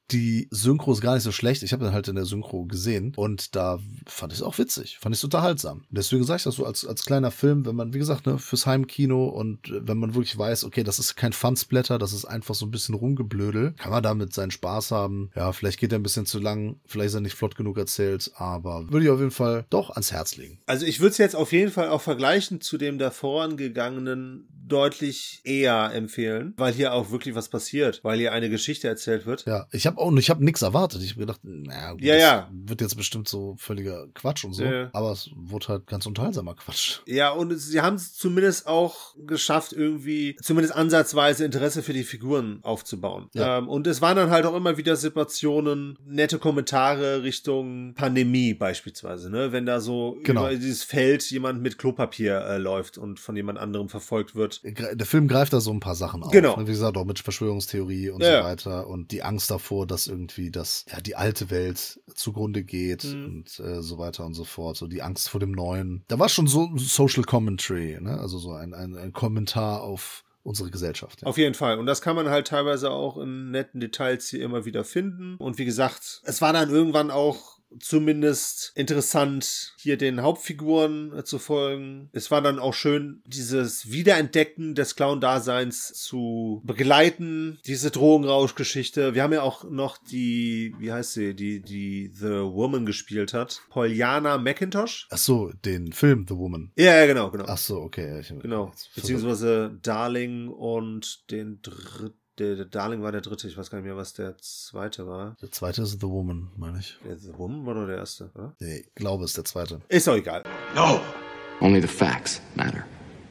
die Synchro ist gar nicht so schlecht. Ich habe den halt in der Synchro gesehen und da fand ich es auch witzig. Fand ich es unterhaltsam. Deswegen sage ich das so als, als kleiner Film, wenn man, wie gesagt, ne, fürs Heimkino und wenn man wirklich weiß, okay, das ist kein Fun-Splatter, das ist einfach so ein bisschen rumgeblödel, kann man damit seinen Spaß haben. Ja, vielleicht geht er ein bisschen zu lang, vielleicht ist er nicht flott genug erzählt, aber würde ich auf jeden Fall doch ans Herz legen. Also ich würde es jetzt auf jeden Fall auch vergleichen zu dem da vorangegangenen deutlich eher empfehlen, weil hier auch wirklich was passiert, weil hier eine Geschichte erzählt wird. Ja, ich habe auch, ich habe nichts erwartet. Ich habe gedacht, naja, gut, ja, das ja. wird jetzt bestimmt so völliger Quatsch und so, ja. aber es wurde halt ganz unterhaltsamer Quatsch. Ja, und sie haben es zumindest auch geschafft, irgendwie zumindest ansatzweise Interesse für die Figuren aufzubauen. Ja. Ähm, und es waren dann halt auch immer wieder Situationen, nette Kommentare Richtung Pandemie beispielsweise, ne? Wenn da so genau. über dieses Feld jemand mit Klopapier äh, läuft und von jemand anderem verfolgt wird. Der Film greift da so ein paar Sachen auf. Genau. Wie gesagt, auch mit Verschwörungstheorie und ja. so weiter und die Angst davor, dass irgendwie das, ja, die alte Welt zugrunde geht mhm. und äh, so weiter und so fort. So die Angst vor dem Neuen. Da war schon so Social Commentary, ne? Also so ein, ein, ein Kommentar auf unsere Gesellschaft. Ja. Auf jeden Fall. Und das kann man halt teilweise auch in netten Details hier immer wieder finden. Und wie gesagt, es war dann irgendwann auch zumindest interessant, hier den Hauptfiguren äh, zu folgen. Es war dann auch schön, dieses Wiederentdecken des Clown-Daseins zu begleiten, diese Drogenrausch-Geschichte. Wir haben ja auch noch die, wie heißt sie, die, die The Woman gespielt hat. Pollyanna McIntosh. Ach so, den Film The Woman. Ja, ja, genau, genau. Ach so, okay. Ich, genau. Beziehungsweise Darling und den dritten. Der, der Darling war der dritte, ich weiß gar nicht mehr, was der zweite war. Der zweite ist The Woman, meine ich. Der The Woman war doch der erste, oder? Nee, ich glaube, es ist der zweite. Ist doch egal. No! Only the facts matter.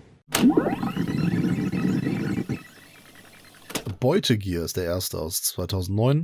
Beutegier ist der erste aus zweitausendneun.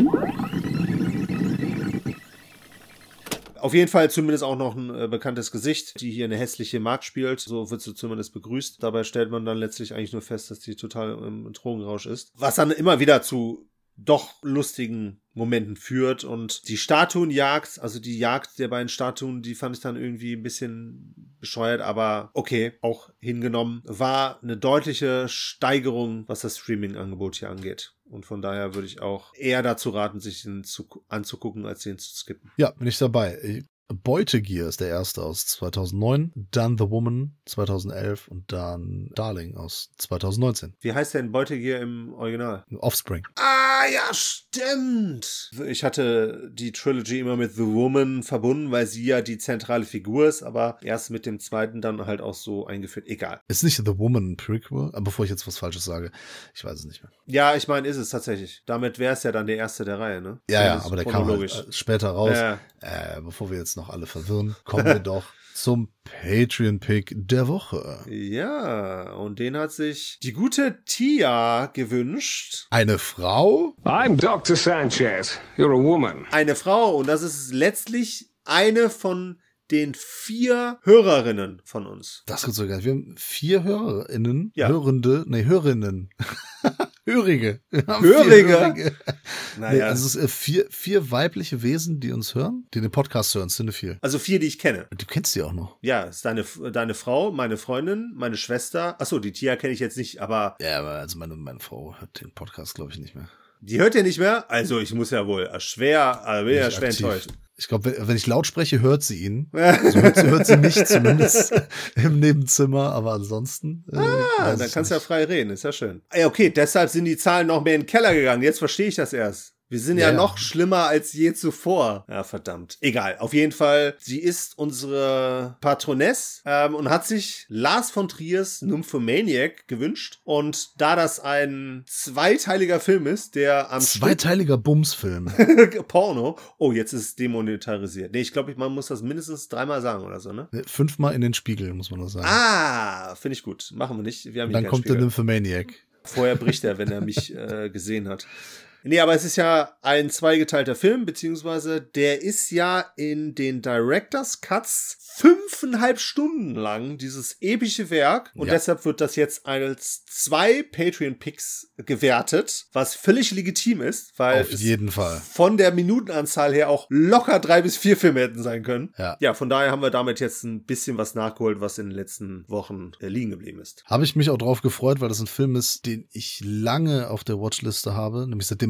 Auf jeden Fall zumindest auch noch ein äh, bekanntes Gesicht, die hier eine hässliche Magd spielt. So wird sie zumindest begrüßt. Dabei stellt man dann letztlich eigentlich nur fest, dass die total im Drogenrausch ist. Was dann immer wieder zu doch lustigen Momenten führt. Und die Statuenjagd, also die Jagd der beiden Statuen, die fand ich dann irgendwie ein bisschen bescheuert, aber okay, auch hingenommen. War eine deutliche Steigerung, was das Streaming-Angebot hier angeht. Und von daher würde ich auch eher dazu raten, sich den zu, anzugucken, als den zu skippen. Ja, bin ich dabei. Beutegier ist der erste aus zweitausendneun, dann The Woman zweitausendelf und dann Darling aus zweitausendneunzehn. Wie heißt denn Beutegier im Original? Offspring. Ah, ja, stimmt. Ich hatte die Trilogy immer mit The Woman verbunden, weil sie ja die zentrale Figur ist, aber erst mit dem zweiten dann halt auch so eingeführt. Egal. Ist nicht The Woman ein Prequel? Bevor ich jetzt was Falsches sage. Ich weiß es nicht mehr. Ja, ich meine, ist es tatsächlich. Damit wäre es ja dann der erste der Reihe, ne? Ja, ja, aber der kam halt später raus. Ja. Äh, bevor wir jetzt noch alle verwirren, kommen wir doch zum Patreon-Pick der Woche. Ja, und den hat sich die gute Tia gewünscht. Eine Frau? I'm Doktor Sanchez. You're a woman. Eine Frau, und das ist letztlich eine von den vier Hörerinnen von uns. Das gibt's sogar. Wir haben vier HörerInnen. Ja. Hörende, nee, Hörerinnen. Hörige. Hörige. Hörige. Naja. Nee, also es ist vier, vier weibliche Wesen, die uns hören, die den Podcast hören, sind viel. Also vier, die ich kenne. Du kennst die auch noch. Ja, ist deine, deine Frau, meine Freundin, meine Schwester. Achso, die Tia kenne ich jetzt nicht, aber... Ja, aber also meine, meine Frau hört den Podcast, glaube ich, nicht mehr. Die hört ihr nicht mehr? Also ich muss ja wohl schwer, also bin ja schwer aktiv. enttäuscht. Ich glaube, wenn ich laut spreche, hört sie ihn. Also hört, sie, hört sie mich zumindest im Nebenzimmer, aber ansonsten. Äh, ah, dann kannst du ja frei reden, ist ja schön. Ey, okay, deshalb sind die Zahlen noch mehr in den Keller gegangen. Jetzt verstehe ich das erst. Wir sind ja, ja noch schlimmer als je zuvor. Ja, verdammt. Egal, auf jeden Fall, sie ist unsere Patroness ähm, und hat sich Lars von Triers Nymphomaniac gewünscht. Und da das ein zweiteiliger Film ist, der am Zweiteiliger Bumsfilm. Porno. Oh, jetzt ist es demonetarisiert. Nee, ich glaube, man muss das mindestens dreimal sagen oder so, ne? Fünfmal in den Spiegel, muss man noch sagen. Ah, finde ich gut. Machen wir nicht. Wir haben Dann kommt Spiegel. Der Nymphomaniac. Vorher bricht er, wenn er mich äh, gesehen hat. Nee, aber es ist ja ein zweigeteilter Film, beziehungsweise der ist ja in den Director's Cuts fünfeinhalb Stunden lang, dieses epische Werk. Und ja. deshalb wird das jetzt als zwei Patreon-Picks gewertet, was völlig legitim ist, weil auf jeden Fall von der Minutenanzahl her auch locker drei bis vier Filme hätten sein können. Ja. ja, von daher haben wir damit jetzt ein bisschen was nachgeholt, was in den letzten Wochen äh, liegen geblieben ist. Habe ich mich auch drauf gefreut, weil das ein Film ist, den ich lange auf der Watchliste habe, nämlich seitdem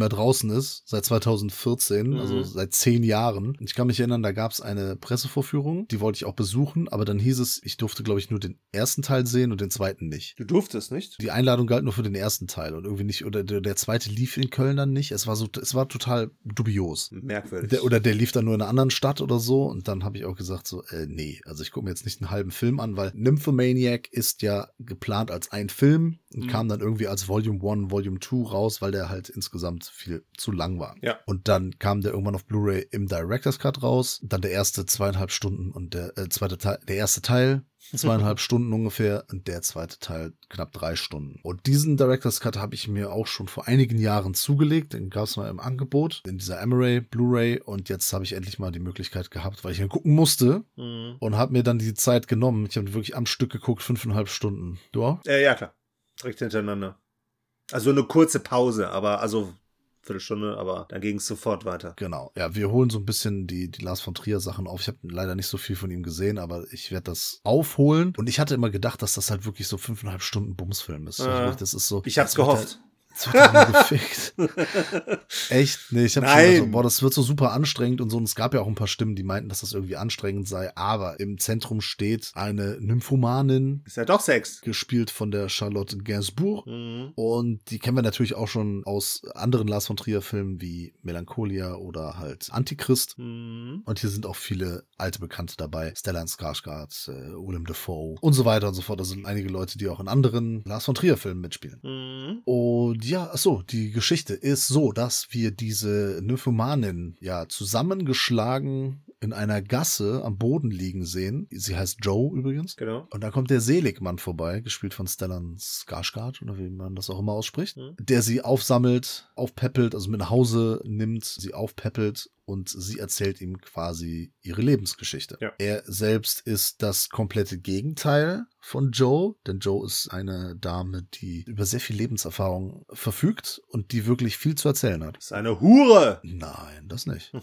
seitdem er draußen ist, seit zweitausendvierzehn, Mhm. also seit zehn Jahren. Ich kann mich erinnern, da gab es eine Pressevorführung, die wollte ich auch besuchen, aber dann hieß es, ich durfte, glaube ich, nur den ersten Teil sehen und den zweiten nicht. Du durftest nicht? Die Einladung galt nur für den ersten Teil und irgendwie nicht, oder der, der zweite lief in Köln dann nicht. Es war so, es war total dubios. Merkwürdig. Der, oder der lief dann nur in einer anderen Stadt oder so und dann habe ich auch gesagt so, äh, nee, also ich gucke mir jetzt nicht einen halben Film an, weil Nymphomaniac ist ja geplant als ein Film und Mhm. kam dann irgendwie als Volume eins, Volume zwei raus, weil der halt insgesamt viel zu lang war. Ja. Und dann kam der irgendwann auf Blu-ray im Director's Cut raus, dann der erste zweieinhalb Stunden und der äh, zweite Teil, der erste Teil zweieinhalb Stunden ungefähr und der zweite Teil knapp drei Stunden. Und diesen Director's Cut habe ich mir auch schon vor einigen Jahren zugelegt. Den gab es mal im Angebot in dieser Amaray Blu-ray und jetzt habe ich endlich mal die Möglichkeit gehabt, weil ich ihn gucken musste Mhm. und habe mir dann die Zeit genommen. Ich habe wirklich am Stück geguckt, fünfeinhalb Stunden. Du auch? Äh, ja, klar. Direkt hintereinander. Also eine kurze Pause, aber also Viertelstunde, aber dann ging es sofort weiter. Genau. Ja, wir holen so ein bisschen die, die Lars von Trier Sachen auf. Ich habe leider nicht so viel von ihm gesehen, aber ich werde das aufholen. Und ich hatte immer gedacht, dass das halt wirklich so fünfeinhalb Stunden Bumsfilm ist. Ah. Das ist so. Ich hab's das wird gehofft. Da, das wird da nur gefickt. Echt? Nee, ich habe schon Nein. so, boah, das wird so super anstrengend und so. Und es gab ja auch ein paar Stimmen, die meinten, dass das irgendwie anstrengend sei. Aber im Zentrum steht eine Nymphomanin, Ist ja doch Sex. gespielt von der Charlotte Gainsbourg. Mhm. Und die kennen wir natürlich auch schon aus anderen Lars von Trier Filmen wie Melancholia oder halt Antichrist. Mhm. Und hier sind auch viele alte Bekannte dabei. Stellan Skarsgård, äh, Willem Dafoe und so weiter und so fort. Das sind einige Leute, die auch in anderen Lars von Trier Filmen mitspielen. Mhm. Und ja, achso, die Geschichte ist so, dass wir diese Nymphomanin ja zusammengeschlagen in einer Gasse am Boden liegen sehen. Sie heißt Joe übrigens. Genau. Und dann kommt der Seligmann vorbei, gespielt von Stellan Skarsgård oder wie man das auch immer ausspricht, Mhm. der sie aufsammelt, aufpäppelt, also mit nach Hause nimmt, sie aufpäppelt und sie erzählt ihm quasi ihre Lebensgeschichte. Ja. Er selbst ist das komplette Gegenteil von Joe, denn Joe ist eine Dame, die über sehr viel Lebenserfahrung verfügt und die wirklich viel zu erzählen hat. Ist eine Hure. Nein, das nicht.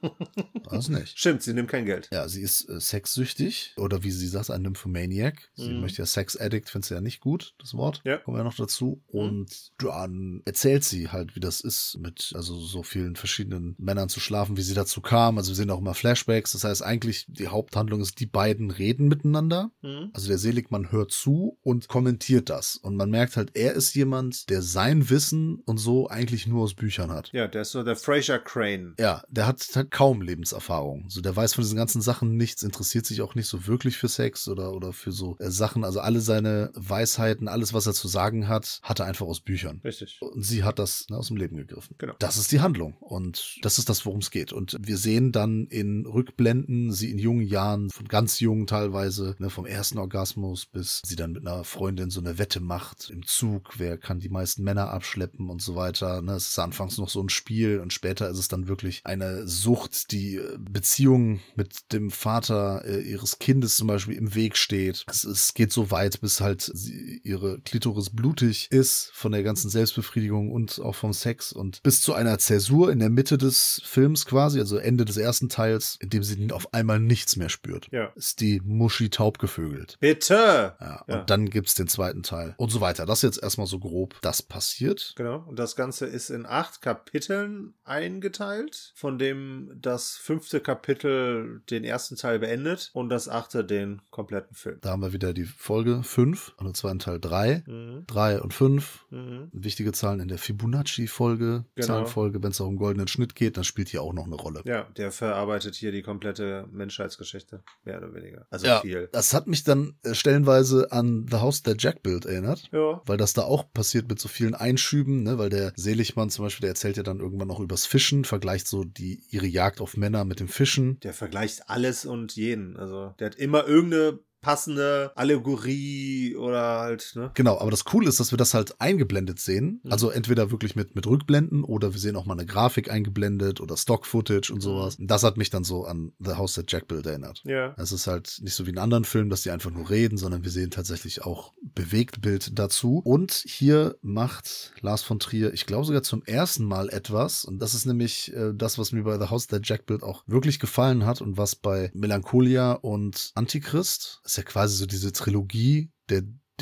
Das nicht. Stimmt, sie nimmt kein Geld. Ja, sie ist äh, sexsüchtig oder wie sie sagt, ein Nymphomaniac. Sie Mhm. möchte ja Sex Addict, findet sie ja nicht gut, das Wort. Ja. Kommen wir ja noch dazu. Und dann erzählt sie halt, wie das ist, mit also so vielen verschiedenen Männern zu schlafen, wie sie dazu kam. Also wir sehen auch immer Flashbacks. Das heißt eigentlich, die Haupthandlung ist, die beiden reden miteinander. Mhm. Also der Seligmann hört zu und kommentiert das. Und man merkt halt, er ist jemand, der sein Wissen und so eigentlich nur aus Büchern hat. Ja, der ist so der Fraser Crane. Ja, der hat halt kaum Lebenserfahrung. So, der weiß von diesen ganzen Sachen nichts, interessiert sich auch nicht so wirklich für Sex oder, oder für so äh, Sachen. Also alle seine Weisheiten, alles, was er zu sagen hat, hat er einfach aus Büchern. Richtig. Und sie hat das ne, aus dem Leben gegriffen. Genau. Das ist die Handlung. Und das ist das, worum es geht. Und wir sehen dann in Rückblenden sie in jungen Jahren, von ganz jungen teilweise, ne, vom ersten Orgasmus bis sie dann mit einer Freundin so eine Wette macht im Zug, wer kann die meisten Männer abschleppen und so weiter. Ne, es ist anfangs noch so ein Spiel und später ist es dann wirklich eine Sucht, die äh, Beziehung mit dem Vater äh, ihres Kindes zum Beispiel im Weg steht. Es, es geht so weit, bis halt sie, ihre Klitoris blutig ist von der ganzen Selbstbefriedigung und auch vom Sex und bis zu einer Zäsur in der Mitte des Films quasi, also Ende des ersten Teils, in dem sie auf einmal nichts mehr spürt. Ja. Ist die Muschi taub gevögelt. Bitte! Ja, Ja. und dann gibt's den zweiten Teil und so weiter. Das jetzt erstmal so grob. Das passiert. Genau. Und das Ganze ist in acht Kapiteln eingeteilt, von dem das fünfte Kapitel den ersten Teil beendet und das achte den kompletten Film. Da haben wir wieder die Folge fünf und im zweiten Teil drei. Mhm. drei und fünf. Mhm. Wichtige Zahlen in der Fibonacci-Folge, Genau. Zahlenfolge, wenn es auch um goldenen Schnitt geht, dann spielt hier auch noch eine Rolle. Ja, der verarbeitet hier die komplette Menschheitsgeschichte, mehr oder weniger. Also Ja, viel. das hat mich dann äh, stellenweise an The House That Jack Built erinnert. Ja. Weil das da auch passiert mit so vielen Einschüben, ne? Weil der Seligmann zum Beispiel, der erzählt ja dann irgendwann noch übers Fischen, vergleicht so die ihre Jagd auf Männer mit dem Fischen. Der vergleicht alles und jeden. Also der hat immer irgendeine passende Allegorie oder halt, ne? Genau, aber das Coole ist, dass wir das halt eingeblendet sehen. Mhm. Also entweder wirklich mit, mit Rückblenden oder wir sehen auch mal eine Grafik eingeblendet oder Stock-Footage und sowas. Und das hat mich dann so an The House That Jack Built erinnert. Ja. Es ist halt nicht so wie in anderen Filmen, dass die einfach nur reden, sondern wir sehen tatsächlich auch Bewegtbild dazu. Und hier macht Lars von Trier, ich glaube sogar zum ersten Mal etwas. Und das ist nämlich äh, das, was mir bei The House That Jack Built auch wirklich gefallen hat und was bei Melancholia und Antichrist, ist ja quasi so diese Trilogie der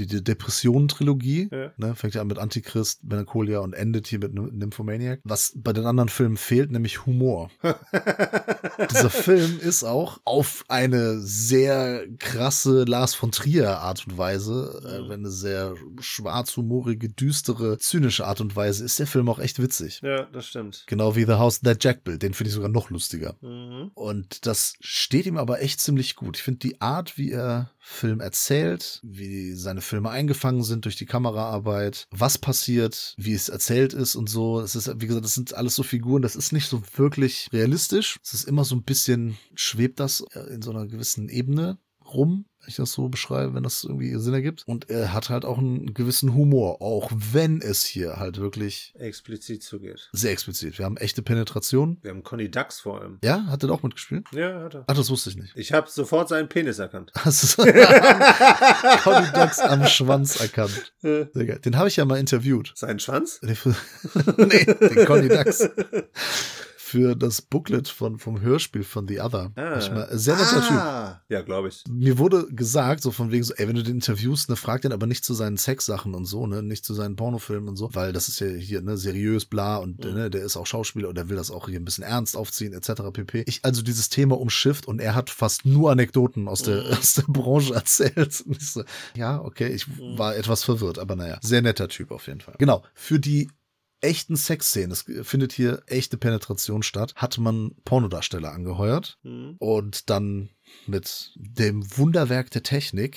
die, die Depressionen-Trilogie. Ja. Ne, fängt ja an mit Antichrist, Melancholia und endet hier mit Nymphomaniac. Was bei den anderen Filmen fehlt, nämlich Humor. Dieser Film ist auch auf eine sehr krasse Lars von Trier Art und Weise, äh, eine sehr schwarzhumorige, düstere, zynische Art und Weise, ist der Film auch echt witzig. Ja, das stimmt. Genau wie The House That Jack Built, den finde ich sogar noch lustiger. Mhm. Und das steht ihm aber echt ziemlich gut. Ich finde die Art, wie er Film erzählt, wie seine Filme eingefangen sind durch die Kameraarbeit, was passiert, wie es erzählt ist und so. Es ist, wie gesagt, das sind alles so Figuren, das ist nicht so wirklich realistisch. Es ist immer so ein bisschen, schwebt das in so einer gewissen Ebene rum, wenn ich das so beschreibe, wenn das irgendwie Sinn ergibt. Und er hat halt auch einen gewissen Humor, auch wenn es hier halt wirklich explizit zugeht. Sehr explizit. Wir haben echte Penetration. Wir haben Conny Dax vor allem. Ja, hat er doch mitgespielt? Ja, hat er. Ach, das wusste ich nicht. Ich habe sofort seinen Penis erkannt. Conny Dax am Schwanz erkannt. Sehr geil. Den habe ich ja mal interviewt. Seinen Schwanz? Nee, den Conny Dax. Für das Booklet von, vom Hörspiel von The Other. Ah. Ich mal, sehr netter ah. Typ. Ja, glaube ich. Mir wurde gesagt, so von wegen so, ey, wenn du den interviewst, ne, frag den aber nicht zu seinen Sexsachen und so, ne, nicht zu seinen Pornofilmen und so, weil das ist ja hier, ne, seriös, bla, und mhm. ne, der ist auch Schauspieler und der will das auch hier ein bisschen ernst aufziehen, et cetera pp. Ich also dieses Thema umschifft und er hat fast nur Anekdoten aus der, mhm. aus der Branche erzählt. Und ich so, ja, okay, ich mhm. war etwas verwirrt, aber naja, sehr netter Typ auf jeden Fall. Genau, für die echten Sexszenen, es findet hier echte Penetration statt, hat man Pornodarsteller angeheuert mhm. und dann mit dem Wunderwerk der Technik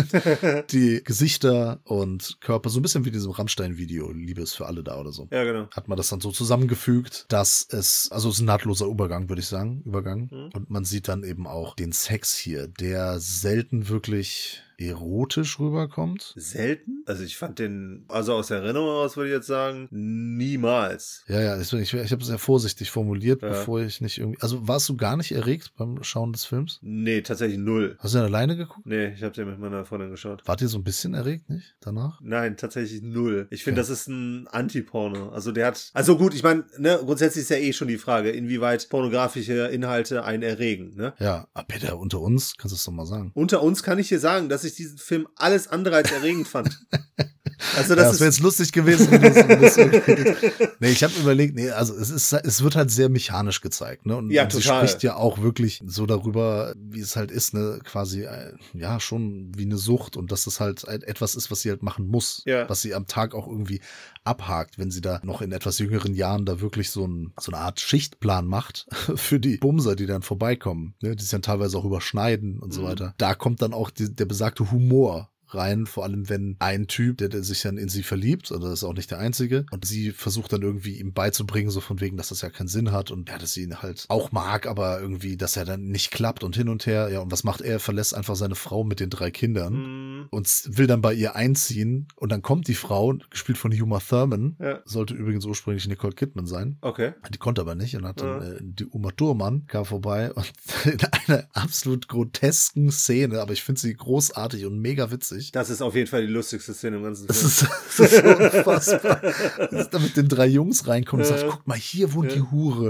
die Gesichter und Körper, so ein bisschen wie diesem Rammstein-Video, Liebe ist für alle da oder so. Ja, genau. Hat man das dann so zusammengefügt, dass es, also es ist ein nahtloser Übergang, würde ich sagen, Übergang. Mhm. Und man sieht dann eben auch den Sex hier, der selten wirklich erotisch rüberkommt. Selten? Also ich fand den, also aus Erinnerung aus würde ich jetzt sagen, niemals. Ja, ja, deswegen, ich, ich habe es sehr vorsichtig formuliert, ja. bevor ich nicht irgendwie, also warst du gar nicht erregt beim Schauen des Films? Nee, tatsächlich null. Hast du den alleine geguckt? Nee, ich habe den mit meiner Freundin geschaut. Wart ihr so ein bisschen erregt, nicht? Danach? Nein, tatsächlich null. Ich finde, ja. das ist ein Anti-Porno. Also der hat, also gut, ich meine, ne, grundsätzlich ist ja eh schon die Frage, inwieweit pornografische Inhalte einen erregen, ne? Ja, aber Peter, unter uns, kannst du es doch mal sagen. Unter uns kann ich dir sagen, dass ich diesen Film alles andere als erregend fand. Also das, ja, das wäre jetzt lustig gewesen. Wenn das ein bisschen nee, ich habe überlegt, nee, also es ist, es wird halt sehr mechanisch gezeigt, ne? Und, ja, und sie spricht ja auch wirklich so darüber, wie es halt ist, ne, quasi, ja, schon wie eine Sucht und dass das halt etwas ist, was sie halt machen muss, ja. was sie am Tag auch irgendwie abhakt, wenn sie da noch in etwas jüngeren Jahren da wirklich so, ein, so eine Art Schichtplan macht für die Bumser, die dann vorbeikommen, ne, die sich dann teilweise auch überschneiden und mhm. so weiter. Da kommt dann auch die, der besagte Humor rein, vor allem wenn ein Typ, der, der sich dann in sie verliebt, also das ist auch nicht der einzige, und sie versucht dann irgendwie ihm beizubringen, so von wegen, dass das ja keinen Sinn hat und ja, dass sie ihn halt auch mag, aber irgendwie, dass er dann nicht klappt und hin und her, ja, und was macht er? Er verlässt einfach seine Frau mit den drei Kindern mm. und will dann bei ihr einziehen und dann kommt die Frau, gespielt von Uma Thurman, ja. sollte übrigens ursprünglich Nicole Kidman sein. Okay. Die konnte aber nicht und hat dann ja. äh, die Uma Thurman kam vorbei und in einer absolut grotesken Szene, aber ich finde sie großartig und mega witzig. Das ist auf jeden Fall die lustigste Szene im ganzen Film. Das ist, das ist so unfassbar. Dass da mit den drei Jungs reinkommt und sagt, guck mal, hier wohnt ja. die Hure.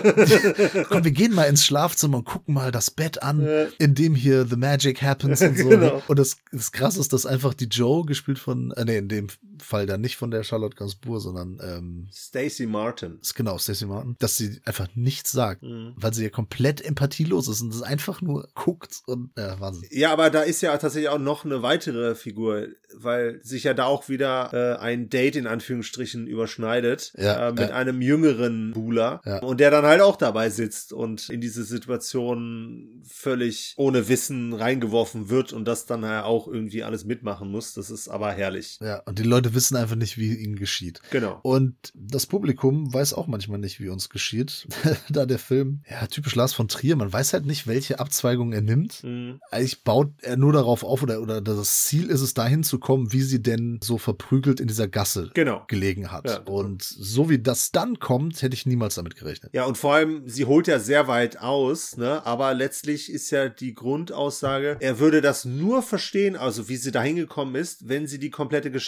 Komm, wir gehen mal ins Schlafzimmer und gucken mal das Bett an, ja. in dem hier The Magic happens und so. Genau. Und das, das Krasse ist, dass einfach die Joe, gespielt von, äh, nee, in dem Fall dann nicht von der Charlotte Gainsbourg, sondern ähm, Stacey Martin. Ist genau, Stacey Martin, dass sie einfach nichts sagt, mhm. weil sie ja komplett empathielos ist und das einfach nur guckt und ja, Wahnsinn. Ja, aber da ist ja tatsächlich auch noch eine weitere Figur, weil sich ja da auch wieder äh, ein Date in Anführungsstrichen überschneidet ja, äh, mit ja. einem jüngeren Buhler ja. und der dann halt auch dabei sitzt und in diese Situation völlig ohne Wissen reingeworfen wird und das dann halt auch irgendwie alles mitmachen muss. Das ist aber herrlich. Ja, und die Leute wissen einfach nicht, wie ihnen geschieht. Genau. Und das Publikum weiß auch manchmal nicht, wie uns geschieht. Da der Film, ja, typisch Lars von Trier, man weiß halt nicht, welche Abzweigung er nimmt. Mhm. Eigentlich baut er nur darauf auf oder, oder das Ziel ist es, dahin zu kommen, wie sie denn so verprügelt in dieser Gasse genau. gelegen hat. Ja. Und so wie das dann kommt, hätte ich niemals damit gerechnet. Ja, und vor allem, sie holt ja sehr weit aus, ne? Aber letztlich ist ja die Grundaussage, er würde das nur verstehen, also wie sie da hingekommen ist, wenn sie die komplette Geschichte von sich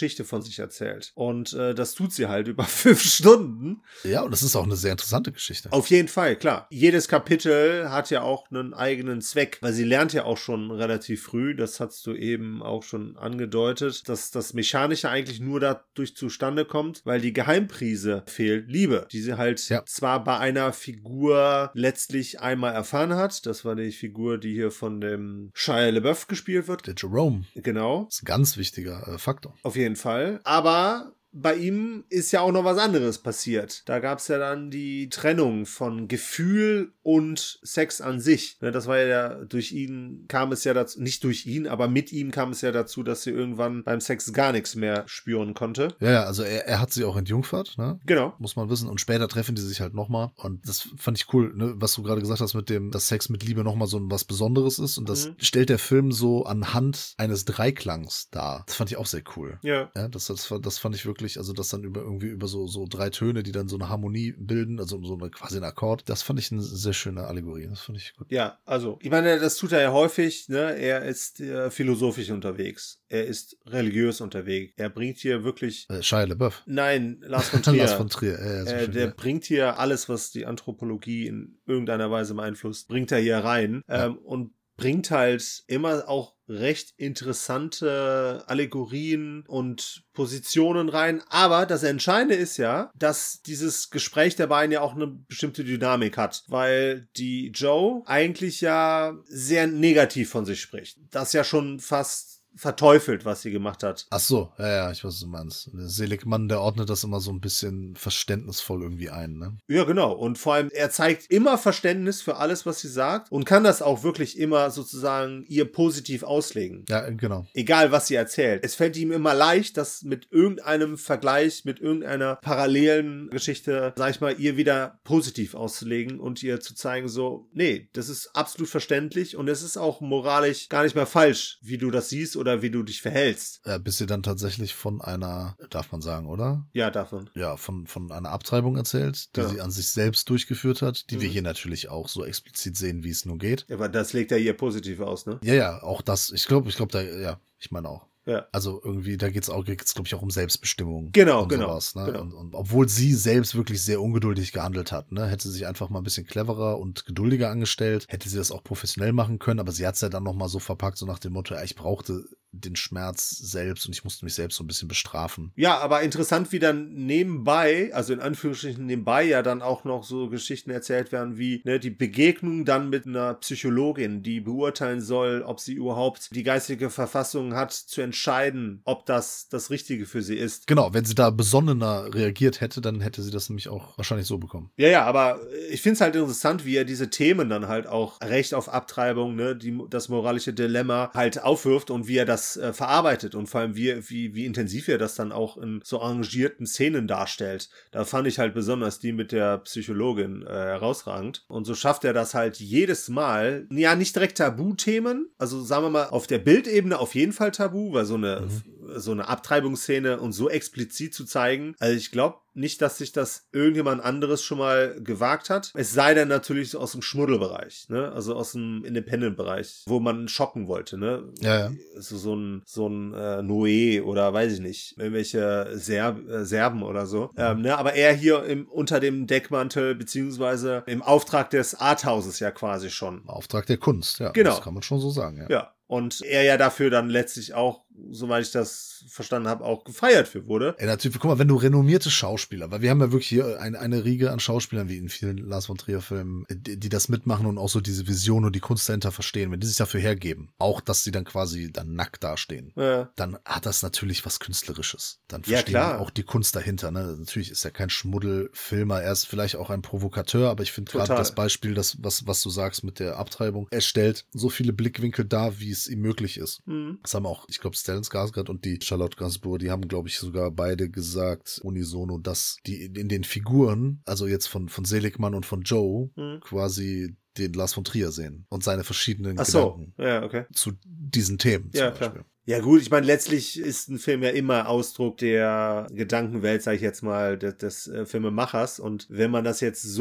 sich erzählt. Und äh, das tut sie halt über fünf Stunden. Ja, und das ist auch eine sehr interessante Geschichte. Auf jeden Fall, klar. Jedes Kapitel hat ja auch einen eigenen Zweck, weil sie lernt ja auch schon relativ früh, das hast du eben auch schon angedeutet, dass das Mechanische eigentlich nur dadurch zustande kommt, weil die Geheimprise fehlt, Liebe, die sie halt ja. zwar bei einer Figur letztlich einmal erfahren hat, das war die Figur, die hier von dem Shia LaBeouf gespielt wird. Der Jerome. Genau. Das ist ein ganz wichtiger äh, Faktor. Auf jeden Fall. Aber bei ihm ist ja auch noch was anderes passiert. Da gab es ja dann die Trennung von Gefühl und Sex an sich. Das war ja, durch ihn kam es ja dazu, nicht durch ihn, aber mit ihm kam es ja dazu, dass sie irgendwann beim Sex gar nichts mehr spüren konnte. Ja, ja, also er, er hat sie auch entjungfert, ne? Genau. Muss man wissen. Und später treffen die sich halt nochmal. Und das fand ich cool, ne? Was du gerade gesagt hast mit dem, dass Sex mit Liebe nochmal so was Besonderes ist. Und das mhm. stellt der Film so anhand eines Dreiklangs dar. Das fand ich auch sehr cool. Ja. Ja, das, das, das fand ich wirklich, also das dann über irgendwie über so, so drei Töne, die dann so eine Harmonie bilden, also so eine quasi ein Akkord. Das fand ich eine sehr schöne Allegorie. Das fand ich gut. Ja, also, ich meine, das tut er ja häufig, ne? Er ist äh, philosophisch unterwegs. Er ist religiös unterwegs. Er bringt hier wirklich... Äh, Shia LaBeouf. Nein, Lars von Trier. Lars von Trier, ja, ja, so äh, schön, Der ja. bringt hier alles, was die Anthropologie in irgendeiner Weise beeinflusst, bringt er hier rein Ja. ähm, und bringt halt immer auch recht interessante Allegorien und Positionen rein. Aber das Entscheidende ist ja, dass dieses Gespräch der beiden ja auch eine bestimmte Dynamik hat, weil die Joe eigentlich ja sehr negativ von sich spricht. Das ja schon fast verteufelt, was sie gemacht hat. Ach so, ja, ja, ich weiß, was du meinst. Der Seligmann, der ordnet das immer so ein bisschen verständnisvoll irgendwie ein, ne? Ja, genau. Und vor allem, er zeigt immer Verständnis für alles, was sie sagt und kann das auch wirklich immer sozusagen ihr positiv auslegen. Ja, genau. Egal, was sie erzählt. Es fällt ihm immer leicht, das mit irgendeinem Vergleich, mit irgendeiner parallelen Geschichte, sag ich mal, ihr wieder positiv auszulegen und ihr zu zeigen, so, nee, das ist absolut verständlich und es ist auch moralisch gar nicht mehr falsch, wie du das siehst oder wie du dich verhältst. Ja, bis sie dann tatsächlich von einer, darf man sagen, oder? Ja, davon. Ja, von, von einer Abtreibung erzählt, die Genau. sie an sich selbst durchgeführt hat, die Mhm. wir hier natürlich auch so explizit sehen, wie es nur geht. Aber das legt er ihr positiv aus, ne? Ja, ja, auch das, ich glaube, ich glaube, da, ja, ich meine auch. Ja. Also irgendwie, da geht's auch, geht's, glaube ich, auch um Selbstbestimmung. Genau, und genau, sowas, ne? genau. Und, und obwohl sie selbst wirklich sehr ungeduldig gehandelt hat, ne, hätte sie sich einfach mal ein bisschen cleverer und geduldiger angestellt, hätte sie das auch professionell machen können, aber sie hat's ja dann nochmal so verpackt, so nach dem Motto, ja, ich brauchte den Schmerz selbst und ich musste mich selbst so ein bisschen bestrafen. Ja, aber interessant, wie dann nebenbei, also in Anführungsstrichen nebenbei ja dann auch noch so Geschichten erzählt werden wie ne, die Begegnung dann mit einer Psychologin, die beurteilen soll, ob sie überhaupt die geistige Verfassung hat, zu entscheiden, ob das das Richtige für sie ist. Genau, wenn sie da besonnener reagiert hätte, dann hätte sie das nämlich auch wahrscheinlich so bekommen. Ja, ja, aber ich finde es halt interessant, wie er diese Themen dann halt auch Recht auf Abtreibung, ne, die, das moralische Dilemma halt aufwirft und wie er das äh, verarbeitet und vor allem wie, wie, wie intensiv er das dann auch in so arrangierten Szenen darstellt. Da fand ich halt besonders die mit der Psychologin äh, herausragend. Und so schafft er das halt jedes Mal, ja, nicht direkt Tabuthemen, also sagen wir mal auf der Bildebene auf jeden Fall Tabu, weil so eine, mhm. so eine Abtreibungsszene und so explizit zu zeigen, also ich glaube nicht, dass sich das irgendjemand anderes schon mal gewagt hat. Es sei denn natürlich so aus dem Schmuddelbereich, ne? Also aus dem Independent-Bereich, wo man schocken wollte, ne? Ja, ja. So, so ein, so ein äh, Noé oder weiß ich nicht, irgendwelche Serb, äh, Serben oder so. Mhm. Ähm, ne? Aber er hier im, unter dem Deckmantel, beziehungsweise im Auftrag des Arthauses ja quasi schon. Auftrag der Kunst, ja. Genau. Das kann man schon so sagen, ja. Ja. Und er ja dafür dann letztlich auch, soweit ich das verstanden habe, auch gefeiert für wurde. Ey, natürlich, guck mal, wenn du renommierte Schauspieler, weil wir haben ja wirklich hier eine, eine Riege an Schauspielern, wie in vielen Lars von Trier-Filmen, die, die das mitmachen und auch so diese Vision und die Kunst dahinter verstehen, wenn die sich dafür hergeben, auch, dass sie dann quasi dann nackt dastehen, Ja. dann hat das natürlich was Künstlerisches. Dann Ja, verstehen klar. die auch die Kunst dahinter, ne? Natürlich ist er kein Schmuddelfilmer, er ist vielleicht auch ein Provokateur, aber ich finde gerade Total. das Beispiel, das, was, was du sagst mit der Abtreibung, er stellt so viele Blickwinkel dar, wie es ihm möglich ist. Mhm. Das haben auch, ich glaube, Stellan Skarsgård und die Charlotte Gainsbourg, die haben, glaube ich, sogar beide gesagt, unisono, dass die in den Figuren, also jetzt von, von Seligmann und von Joe, Mhm. quasi den Lars von Trier sehen und seine verschiedenen Ach so. Gedanken Ja, okay. zu diesen Themen zum Ja, Beispiel. klar. Ja gut, ich meine, letztlich ist ein Film ja immer Ausdruck der Gedankenwelt, sag ich jetzt mal, des, des äh, Filmemachers. Und wenn man das jetzt so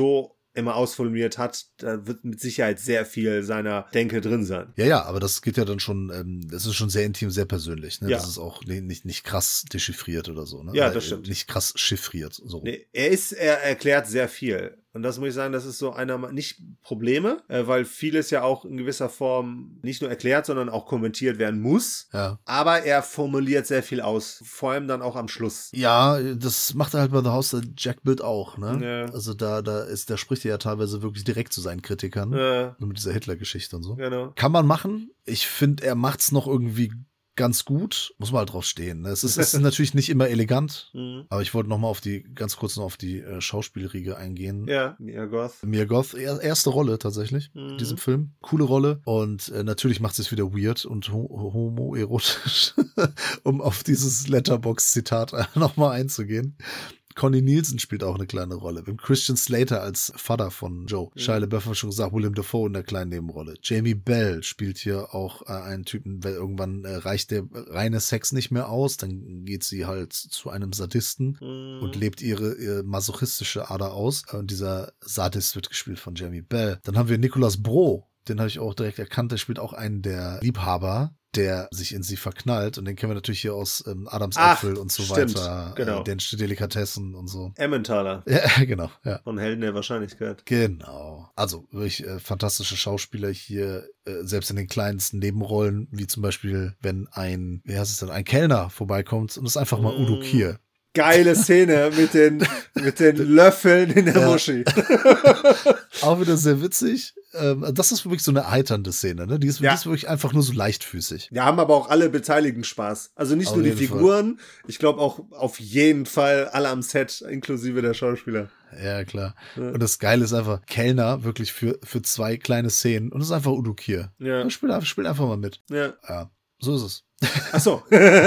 immer ausformuliert hat, da wird mit Sicherheit sehr viel seiner Denke drin sein. Ja, ja, aber das geht ja dann schon, ähm, das ist schon sehr intim, sehr persönlich. Ne? Ja. Das ist auch nee, nicht, nicht krass dechiffriert oder so. Ne? Ja, Äh, das stimmt. Nicht krass chiffriert. So. Nee, er ist, er erklärt sehr viel. Und das muss ich sagen, das ist so einer, nicht Probleme, äh, weil vieles ja auch in gewisser Form nicht nur erklärt, sondern auch kommentiert werden muss. Ja. Aber er formuliert sehr viel aus. Vor allem dann auch am Schluss. Ja, das macht er halt bei The House of Jack Bild auch, ne? Ja. Also da, da ist, da spricht er ja teilweise wirklich direkt zu seinen Kritikern. Ja. Nur mit dieser Hitler-Geschichte und so. Genau. Kann man machen. Ich finde, er macht's noch irgendwie ganz gut. Muss man halt drauf stehen. Ne? Es ist, es ist natürlich nicht immer elegant, Mhm. aber ich wollte noch mal auf die, ganz kurz noch auf die äh, Schauspielriege eingehen. Ja, Mia Goth. Mia Goth, er, erste Rolle tatsächlich in Mhm. diesem Film. Coole Rolle. Und äh, natürlich macht sie es wieder weird und ho homoerotisch, um auf dieses Letterboxd-Zitat nochmal einzugehen. Connie Nielsen spielt auch eine kleine Rolle. Wir haben Christian Slater als Vater von Joe. Mhm. Shia LaBeouf hat schon gesagt, Willem Dafoe in der kleinen Nebenrolle. Jamie Bell spielt hier auch äh, einen Typen, weil irgendwann äh, reicht der reine Sex nicht mehr aus. Dann geht sie halt zu einem Sadisten mhm. und lebt ihre, ihre masochistische Ader aus. Und dieser Sadist wird gespielt von Jamie Bell. Dann haben wir Nicolas Bro. Den habe ich auch direkt erkannt. Der spielt auch einen der Liebhaber, der sich in sie verknallt. Und den kennen wir natürlich hier aus ähm, Adams Ach, Apfel und so stimmt, weiter. genau. Äh, dänische Delikatessen und so. Emmentaler. Ja, genau. Ja. Von Helden der Wahrscheinlichkeit. Genau. Also wirklich äh, fantastische Schauspieler hier, äh, selbst in den kleinsten Nebenrollen, wie zum Beispiel, wenn ein, wie heißt es denn, ein Kellner vorbeikommt und es ist einfach mal Udo Kier. Geile Szene mit den, mit den Löffeln in der Ja. Muschi. Auch wieder sehr witzig. Ähm, das ist wirklich so eine erheiternde Szene, ne? Die ist, Ja. die ist wirklich einfach nur so leichtfüßig. Wir haben aber auch alle Beteiligten Spaß. Also nicht Auf nur die jeden Figuren, ich glaube auch auf jeden Fall alle am Set, inklusive der Schauspieler. Ja, klar. Ja. Und das Geile ist einfach, Kellner wirklich für, für zwei kleine Szenen und es ist einfach Udo Kier. Ja. Spiel, spiel einfach mal mit. Ja. Ja, so ist es. Ach so.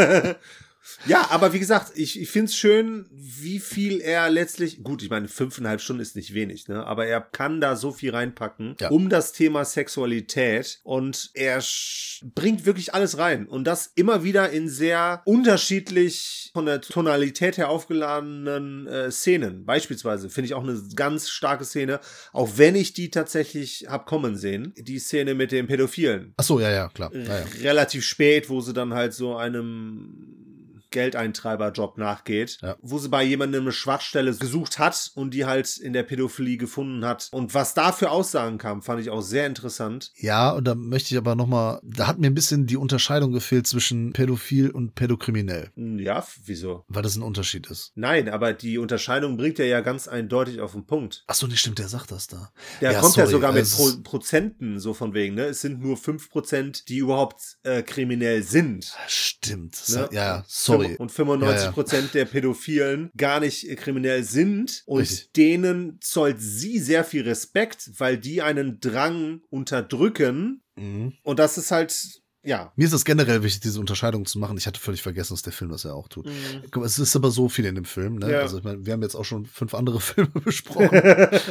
Ja, aber wie gesagt, ich, ich finde es schön, wie viel er letztlich, gut, ich meine, fünfeinhalb Stunden ist nicht wenig, ne? Aber er kann da so viel reinpacken, Ja. um das Thema Sexualität, und er sch- bringt wirklich alles rein und das immer wieder in sehr unterschiedlich von der Tonalität her aufgeladenen äh, Szenen. Beispielsweise finde ich auch eine ganz starke Szene, auch wenn ich die tatsächlich hab kommen sehen, die Szene mit dem Pädophilen. Ach so, ja, ja, klar. Ja, ja. Relativ spät, wo sie dann halt so einem Geldeintreiberjob nachgeht, Ja. wo sie bei jemandem eine Schwachstelle gesucht hat und die halt in der Pädophilie gefunden hat. Und was da für Aussagen kam, fand ich auch sehr interessant. Ja, und da möchte ich aber nochmal, da hat mir ein bisschen die Unterscheidung gefehlt zwischen pädophil und pädokriminell, Hm, Ja, f- wieso? weil das ein Unterschied ist. Nein, aber die Unterscheidung bringt er ja ganz eindeutig auf den Punkt. Ach so, nee, stimmt, der sagt das da. Der Ja, kommt ja sorry, sogar mit es Pro ist- Prozenten so von wegen, ne? Es sind nur fünf Prozent, die überhaupt äh, kriminell sind. Stimmt. Ne? Ja, ja, sorry. Und fünfundneunzig Prozent der Pädophilen gar nicht äh, kriminell sind. Und Richtig. denen zollt sie sehr viel Respekt, weil die einen Drang unterdrücken. Mhm. Und das ist halt, ja. Mir ist es generell wichtig, diese Unterscheidung zu machen. Ich hatte völlig vergessen, dass der Film das ja auch tut. Mhm. Guck mal, es ist aber so viel in dem Film, ne? Ja. Also ich meine, wir haben jetzt auch schon fünf andere Filme besprochen.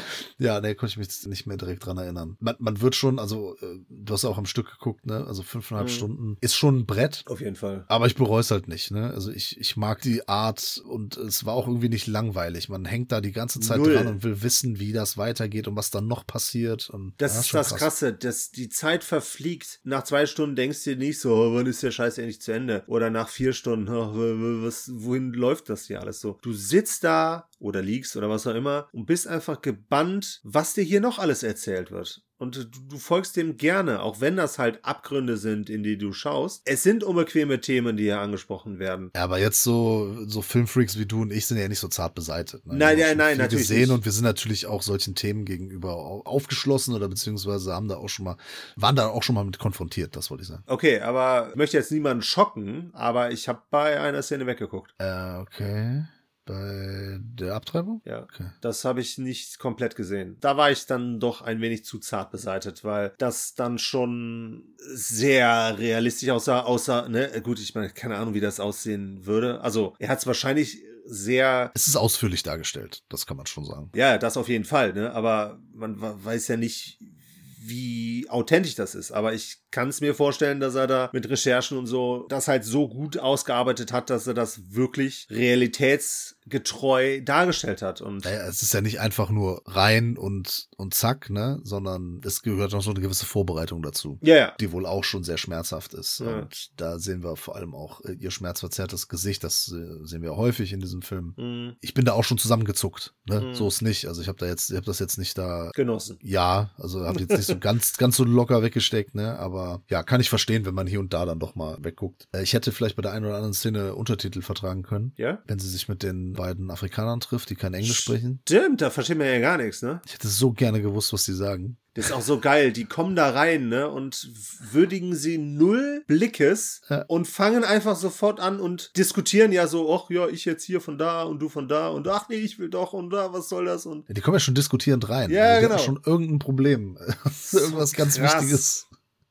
Ja, ne, konnte ich mich jetzt nicht mehr direkt dran erinnern. Man, man wird schon, also äh, du hast ja auch am Stück geguckt, ne? Also fünfeinhalb Mhm. Stunden ist schon ein Brett. Auf jeden Fall. Aber ich bereue es halt nicht, ne? Also ich, ich mag die Art und es war auch irgendwie nicht langweilig. Man hängt da die ganze Zeit Null. dran und will wissen, wie das weitergeht und was dann noch passiert. Und Das ja, ist schon das krass. Krasse, dass die Zeit verfliegt. Nach zwei Stunden denkst du dir nicht so, oh, wann ist der Scheiß endlich zu Ende? Oder nach vier Stunden, oh, was, wohin läuft das hier alles so? Du sitzt da oder liegst oder was auch immer und bist einfach gebannt, was dir hier noch alles erzählt wird. Und du, du folgst dem gerne, auch wenn das halt Abgründe sind, in die du schaust. Es sind unbequeme Themen, die hier angesprochen werden. Ja, aber jetzt so, so Filmfreaks wie du und ich sind ja nicht so zart beseitigt. Ne? Nein, Wir ja, haben schon nein, viel natürlich gesehen nicht. und wir sind natürlich auch solchen Themen gegenüber au- aufgeschlossen oder beziehungsweise haben da auch schon mal, waren da auch schon mal mit konfrontiert, das wollte ich sagen. Okay, aber ich möchte jetzt niemanden schocken, aber ich habe bei einer Szene weggeguckt. Äh, okay. Bei der Abtreibung? Ja, Okay. das habe ich nicht komplett gesehen. Da war ich dann doch ein wenig zu zart beseitigt, weil das dann schon sehr realistisch aussah, außer, ne, gut, ich meine, keine Ahnung, wie das aussehen würde. Also, er hat es wahrscheinlich sehr, Es ist ausführlich dargestellt, das kann man schon sagen. ja, das auf jeden Fall, ne, aber man wa- weiß ja nicht, wie authentisch das ist. Aber ich kann es mir vorstellen, dass er da mit Recherchen und so das halt so gut ausgearbeitet hat, dass er das wirklich getreu dargestellt hat. Und naja, es ist ja nicht einfach nur rein und, und zack, ne, sondern es gehört noch so eine gewisse Vorbereitung dazu. Ja, ja. Die wohl auch schon sehr schmerzhaft ist. Ja. Und da sehen wir vor allem auch äh, ihr schmerzverzerrtes Gesicht. Das äh, sehen wir häufig in diesem Film. Mhm. Ich bin da auch schon zusammengezuckt, ne, Mhm. so ist nicht. Also ich habe da jetzt, ich habe das jetzt nicht da genossen. Ja, also habe jetzt nicht so ganz, ganz so locker weggesteckt, ne, aber ja, kann ich verstehen, wenn man hier und da dann doch mal wegguckt. Äh, ich hätte vielleicht bei der einen oder anderen Szene Untertitel vertragen können. Ja? Wenn sie sich mit den beiden Afrikanern trifft, die kein Englisch sprechen. Stimmt, da versteht man ja gar nichts, ne? Ich hätte so gerne gewusst, was die sagen. Das ist auch so geil. Die kommen da rein, ne, und würdigen sie null Blickes Ja. und fangen einfach sofort an und diskutieren ja so, ach ja, ich jetzt hier von da und du von da und ach nee, ich will doch und da, was soll das? Und Ja, die kommen ja schon diskutierend rein. Ja, also die genau. haben schon irgendein Problem. Irgendwas ganz krass. Wichtiges.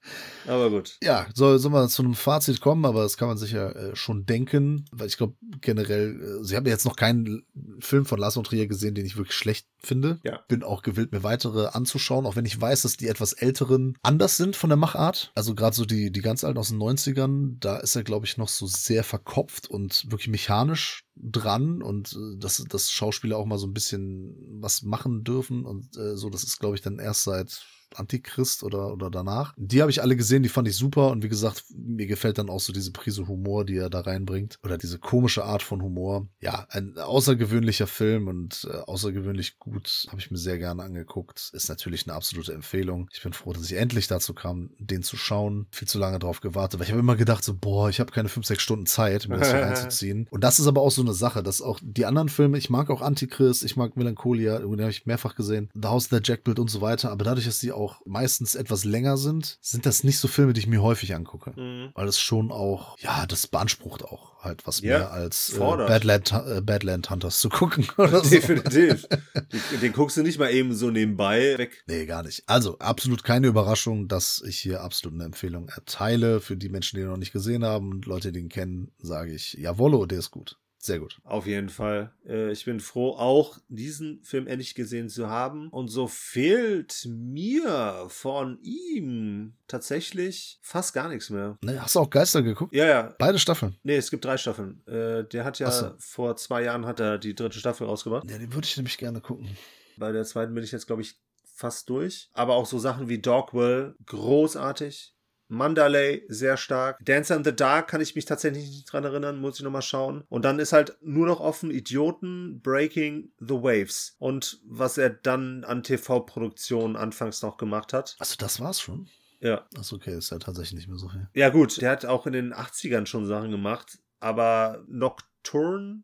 aber gut. Ja, soll, soll man zu einem Fazit kommen, aber das kann man sich ja äh, schon denken, weil ich glaube generell, äh, Sie haben ja jetzt noch keinen Film von Lars von Trier gesehen, den ich wirklich schlecht finde. Ja. Bin auch gewillt, mir weitere anzuschauen, auch wenn ich weiß, dass die etwas älteren anders sind von der Machart. Also gerade so die, die ganz alten aus den neunzigern, da ist er, glaube ich, noch so sehr verkopft und wirklich mechanisch dran und äh, dass, dass Schauspieler auch mal so ein bisschen was machen dürfen und äh, so, das ist, glaube ich, dann erst seit Antichrist oder, oder danach. Die habe ich alle gesehen, die fand ich super und wie gesagt, mir gefällt dann auch so diese Prise Humor, die er da reinbringt oder diese komische Art von Humor. Ja, ein außergewöhnlicher Film und äh, außergewöhnlich gut, habe ich mir sehr gerne angeguckt. Ist natürlich eine absolute Empfehlung. Ich bin froh, dass ich endlich dazu kam, den zu schauen. Viel zu lange drauf gewartet, weil ich habe immer gedacht so, boah, ich habe keine fünf, sechs Stunden Zeit, mir das so reinzuziehen. Und das ist aber auch so eine Sache, dass auch die anderen Filme, ich mag auch Antichrist, ich mag Melancholia, den habe ich mehrfach gesehen, The House That Jack Built und so weiter, aber dadurch, dass die auch meistens etwas länger sind, sind das nicht so Filme, die ich mir häufig angucke. Mhm. Weil es schon auch, ja, das beansprucht auch halt was Ja, mehr als äh, fordert. Badland, äh, Badland Hunters zu gucken. Oder so. Definitiv. Den, den guckst du nicht mal eben so nebenbei weg. Nee, gar nicht. Also absolut keine Überraschung, dass ich hier absolut eine Empfehlung erteile. Für die Menschen, die ihn noch nicht gesehen haben und Leute, die ihn kennen, sage ich, jawollo, der ist gut. Sehr gut. Auf jeden Fall. Äh, ich bin froh, auch diesen Film endlich gesehen zu haben. Und so fehlt mir von ihm tatsächlich fast gar nichts mehr. Ne, hast du auch Geister geguckt? Ja, ja. Beide Staffeln. Nee, es gibt drei Staffeln. Äh, der hat ja Ach so. vor zwei Jahren hat er die dritte Staffel rausgebracht. Ja, den würde ich nämlich gerne gucken. Bei der zweiten bin ich jetzt, glaube ich, fast durch. Aber auch so Sachen wie Dogville, großartig. Mandalay, sehr stark. Dancer in the Dark kann ich mich tatsächlich nicht dran erinnern, muss ich nochmal schauen. Und dann ist halt nur noch offen Idioten, Breaking the Waves. Und was er dann an T V-Produktionen anfangs noch gemacht hat. Achso, das war's schon? Ja. Achso, okay, ist ja tatsächlich nicht mehr so viel. Ja gut, der hat auch in den achtzigern schon Sachen gemacht. Aber Nocturne,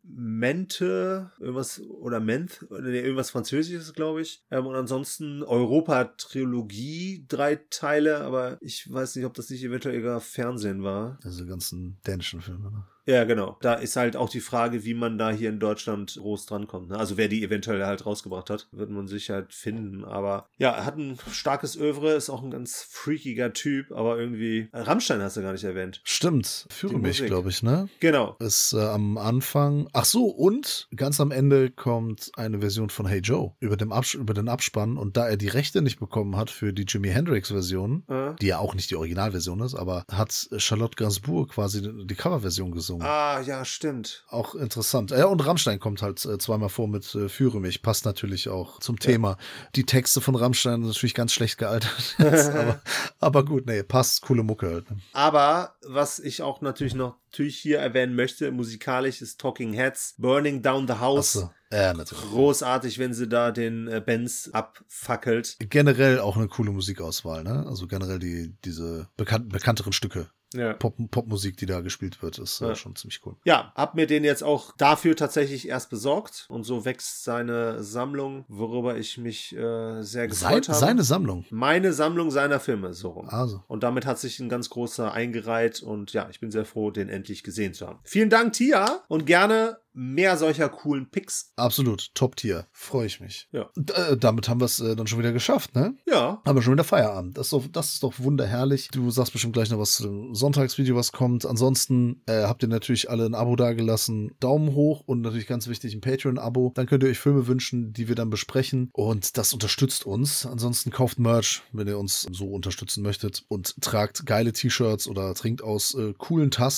Mente, irgendwas, oder Menth, nee, irgendwas Französisches, glaube ich. Ähm, und ansonsten Europa-Trilogie, drei Teile, aber ich weiß nicht, ob das nicht eventuell eher Fernsehen war. Diese ganzen dänischen Filme, ne? Ja, genau. Da ist halt auch die Frage, wie man da hier in Deutschland groß drankommt. Ne? Also wer die eventuell halt rausgebracht hat, wird man sich halt finden. Aber ja, er hat ein starkes Övre, ist auch ein ganz freakiger Typ, aber irgendwie... Rammstein hast du gar nicht erwähnt. Stimmt. Führe Die mich, Musik. glaube ich, ne? Genau. Ist äh, am Anfang. Ach so, und ganz am Ende kommt eine Version von Hey Joe über, dem Abs- über den Abspann. Und da er die Rechte nicht bekommen hat für die Jimi Hendrix-Version, Äh. die ja auch nicht die Originalversion ist, aber hat Charlotte Gainsbourg quasi die, die Coverversion gesungen. Ah, ja, stimmt. Auch interessant. Ja, und Rammstein kommt halt äh, zweimal vor mit äh, Führe mich. Passt natürlich auch zum Thema. Die Texte von Rammstein sind natürlich ganz schlecht gealtert. aber, aber gut, nee, passt. Coole Mucke halt. Ne? Aber was ich auch natürlich noch natürlich hier erwähnen möchte, musikalisch ist Talking Heads, Burning Down the House. Ach so. Ja, natürlich. Großartig, wenn sie da den äh, Benz abfackelt. Generell auch eine coole Musikauswahl, ne? Also generell die, diese bekan- bekannteren Stücke. Ja. Pop- Popmusik, die da gespielt wird, ist äh, Ja. schon ziemlich cool. Ja, hab mir den jetzt auch dafür tatsächlich erst besorgt und so wächst seine Sammlung, worüber ich mich äh, sehr Sein, gefreut habe. seine Sammlung. Meine Sammlung seiner Filme, so rum. Also. Und damit hat sich ein ganz großer eingereiht und ja, ich bin sehr froh, den endlich gesehen zu haben. Vielen Dank, Tia, und gerne mehr solcher coolen Picks. Absolut. Top-Tier. Freue ich mich. Ja. D- äh, damit haben wir es äh, dann schon wieder geschafft, ne? Ja. Haben wir schon wieder Feierabend. Das ist, doch, das ist doch wunderherrlich. Du sagst bestimmt gleich noch was zu dem Sonntagsvideo, was kommt. Ansonsten äh, habt ihr natürlich alle ein Abo dagelassen. Daumen hoch und natürlich ganz wichtig ein Patreon-Abo. Dann könnt ihr euch Filme wünschen, die wir dann besprechen. Und das unterstützt uns. Ansonsten kauft Merch, wenn ihr uns so unterstützen möchtet. Und tragt geile T-Shirts oder trinkt aus äh, coolen Tassen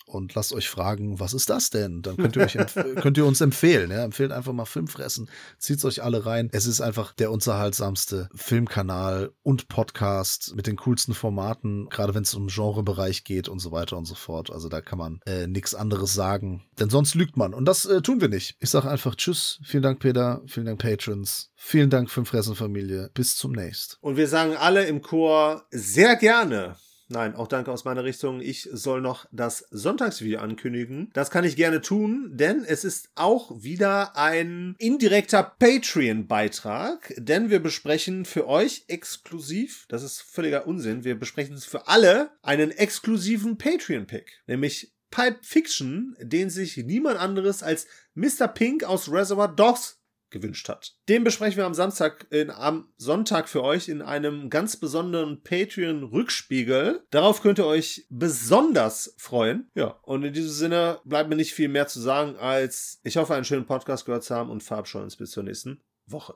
und lasst euch fragen, was ist das denn? Dann könnt ihr, euch empf- könnt ihr uns empfehlen. Ja? Empfehlt einfach mal Filmfressen. Zieht's euch alle rein. Es ist einfach der unterhaltsamste Filmkanal und Podcast mit den coolsten Formaten, gerade wenn es um Genrebereich geht und so weiter und so fort. Also da kann man äh, nichts anderes sagen, denn sonst lügt man. Und das äh, tun wir nicht. Ich sage einfach Tschüss. Vielen Dank, Peter. Vielen Dank, Patrons. Vielen Dank, Filmfressen-Familie. Bis zum nächsten. Und wir sagen alle im Chor sehr gerne. Nein, auch danke aus meiner Richtung. Ich soll noch das Sonntagsvideo ankündigen. Das kann ich gerne tun, denn es ist auch wieder ein indirekter Patreon-Beitrag, denn wir besprechen für euch exklusiv, das ist völliger Unsinn, wir besprechen es für alle, einen exklusiven Patreon-Pick, nämlich Pulp Fiction, den sich niemand anderes als Mister Pink aus Reservoir Dogs gewünscht hat. Den besprechen wir am Samstag, in, am Sonntag für euch in einem ganz besonderen Patreon-Rückspiegel. Darauf könnt ihr euch besonders freuen. Ja, und in diesem Sinne bleibt mir nicht viel mehr zu sagen, als ich hoffe, einen schönen Podcast gehört zu haben und verabscheuen uns bis zur nächsten Woche.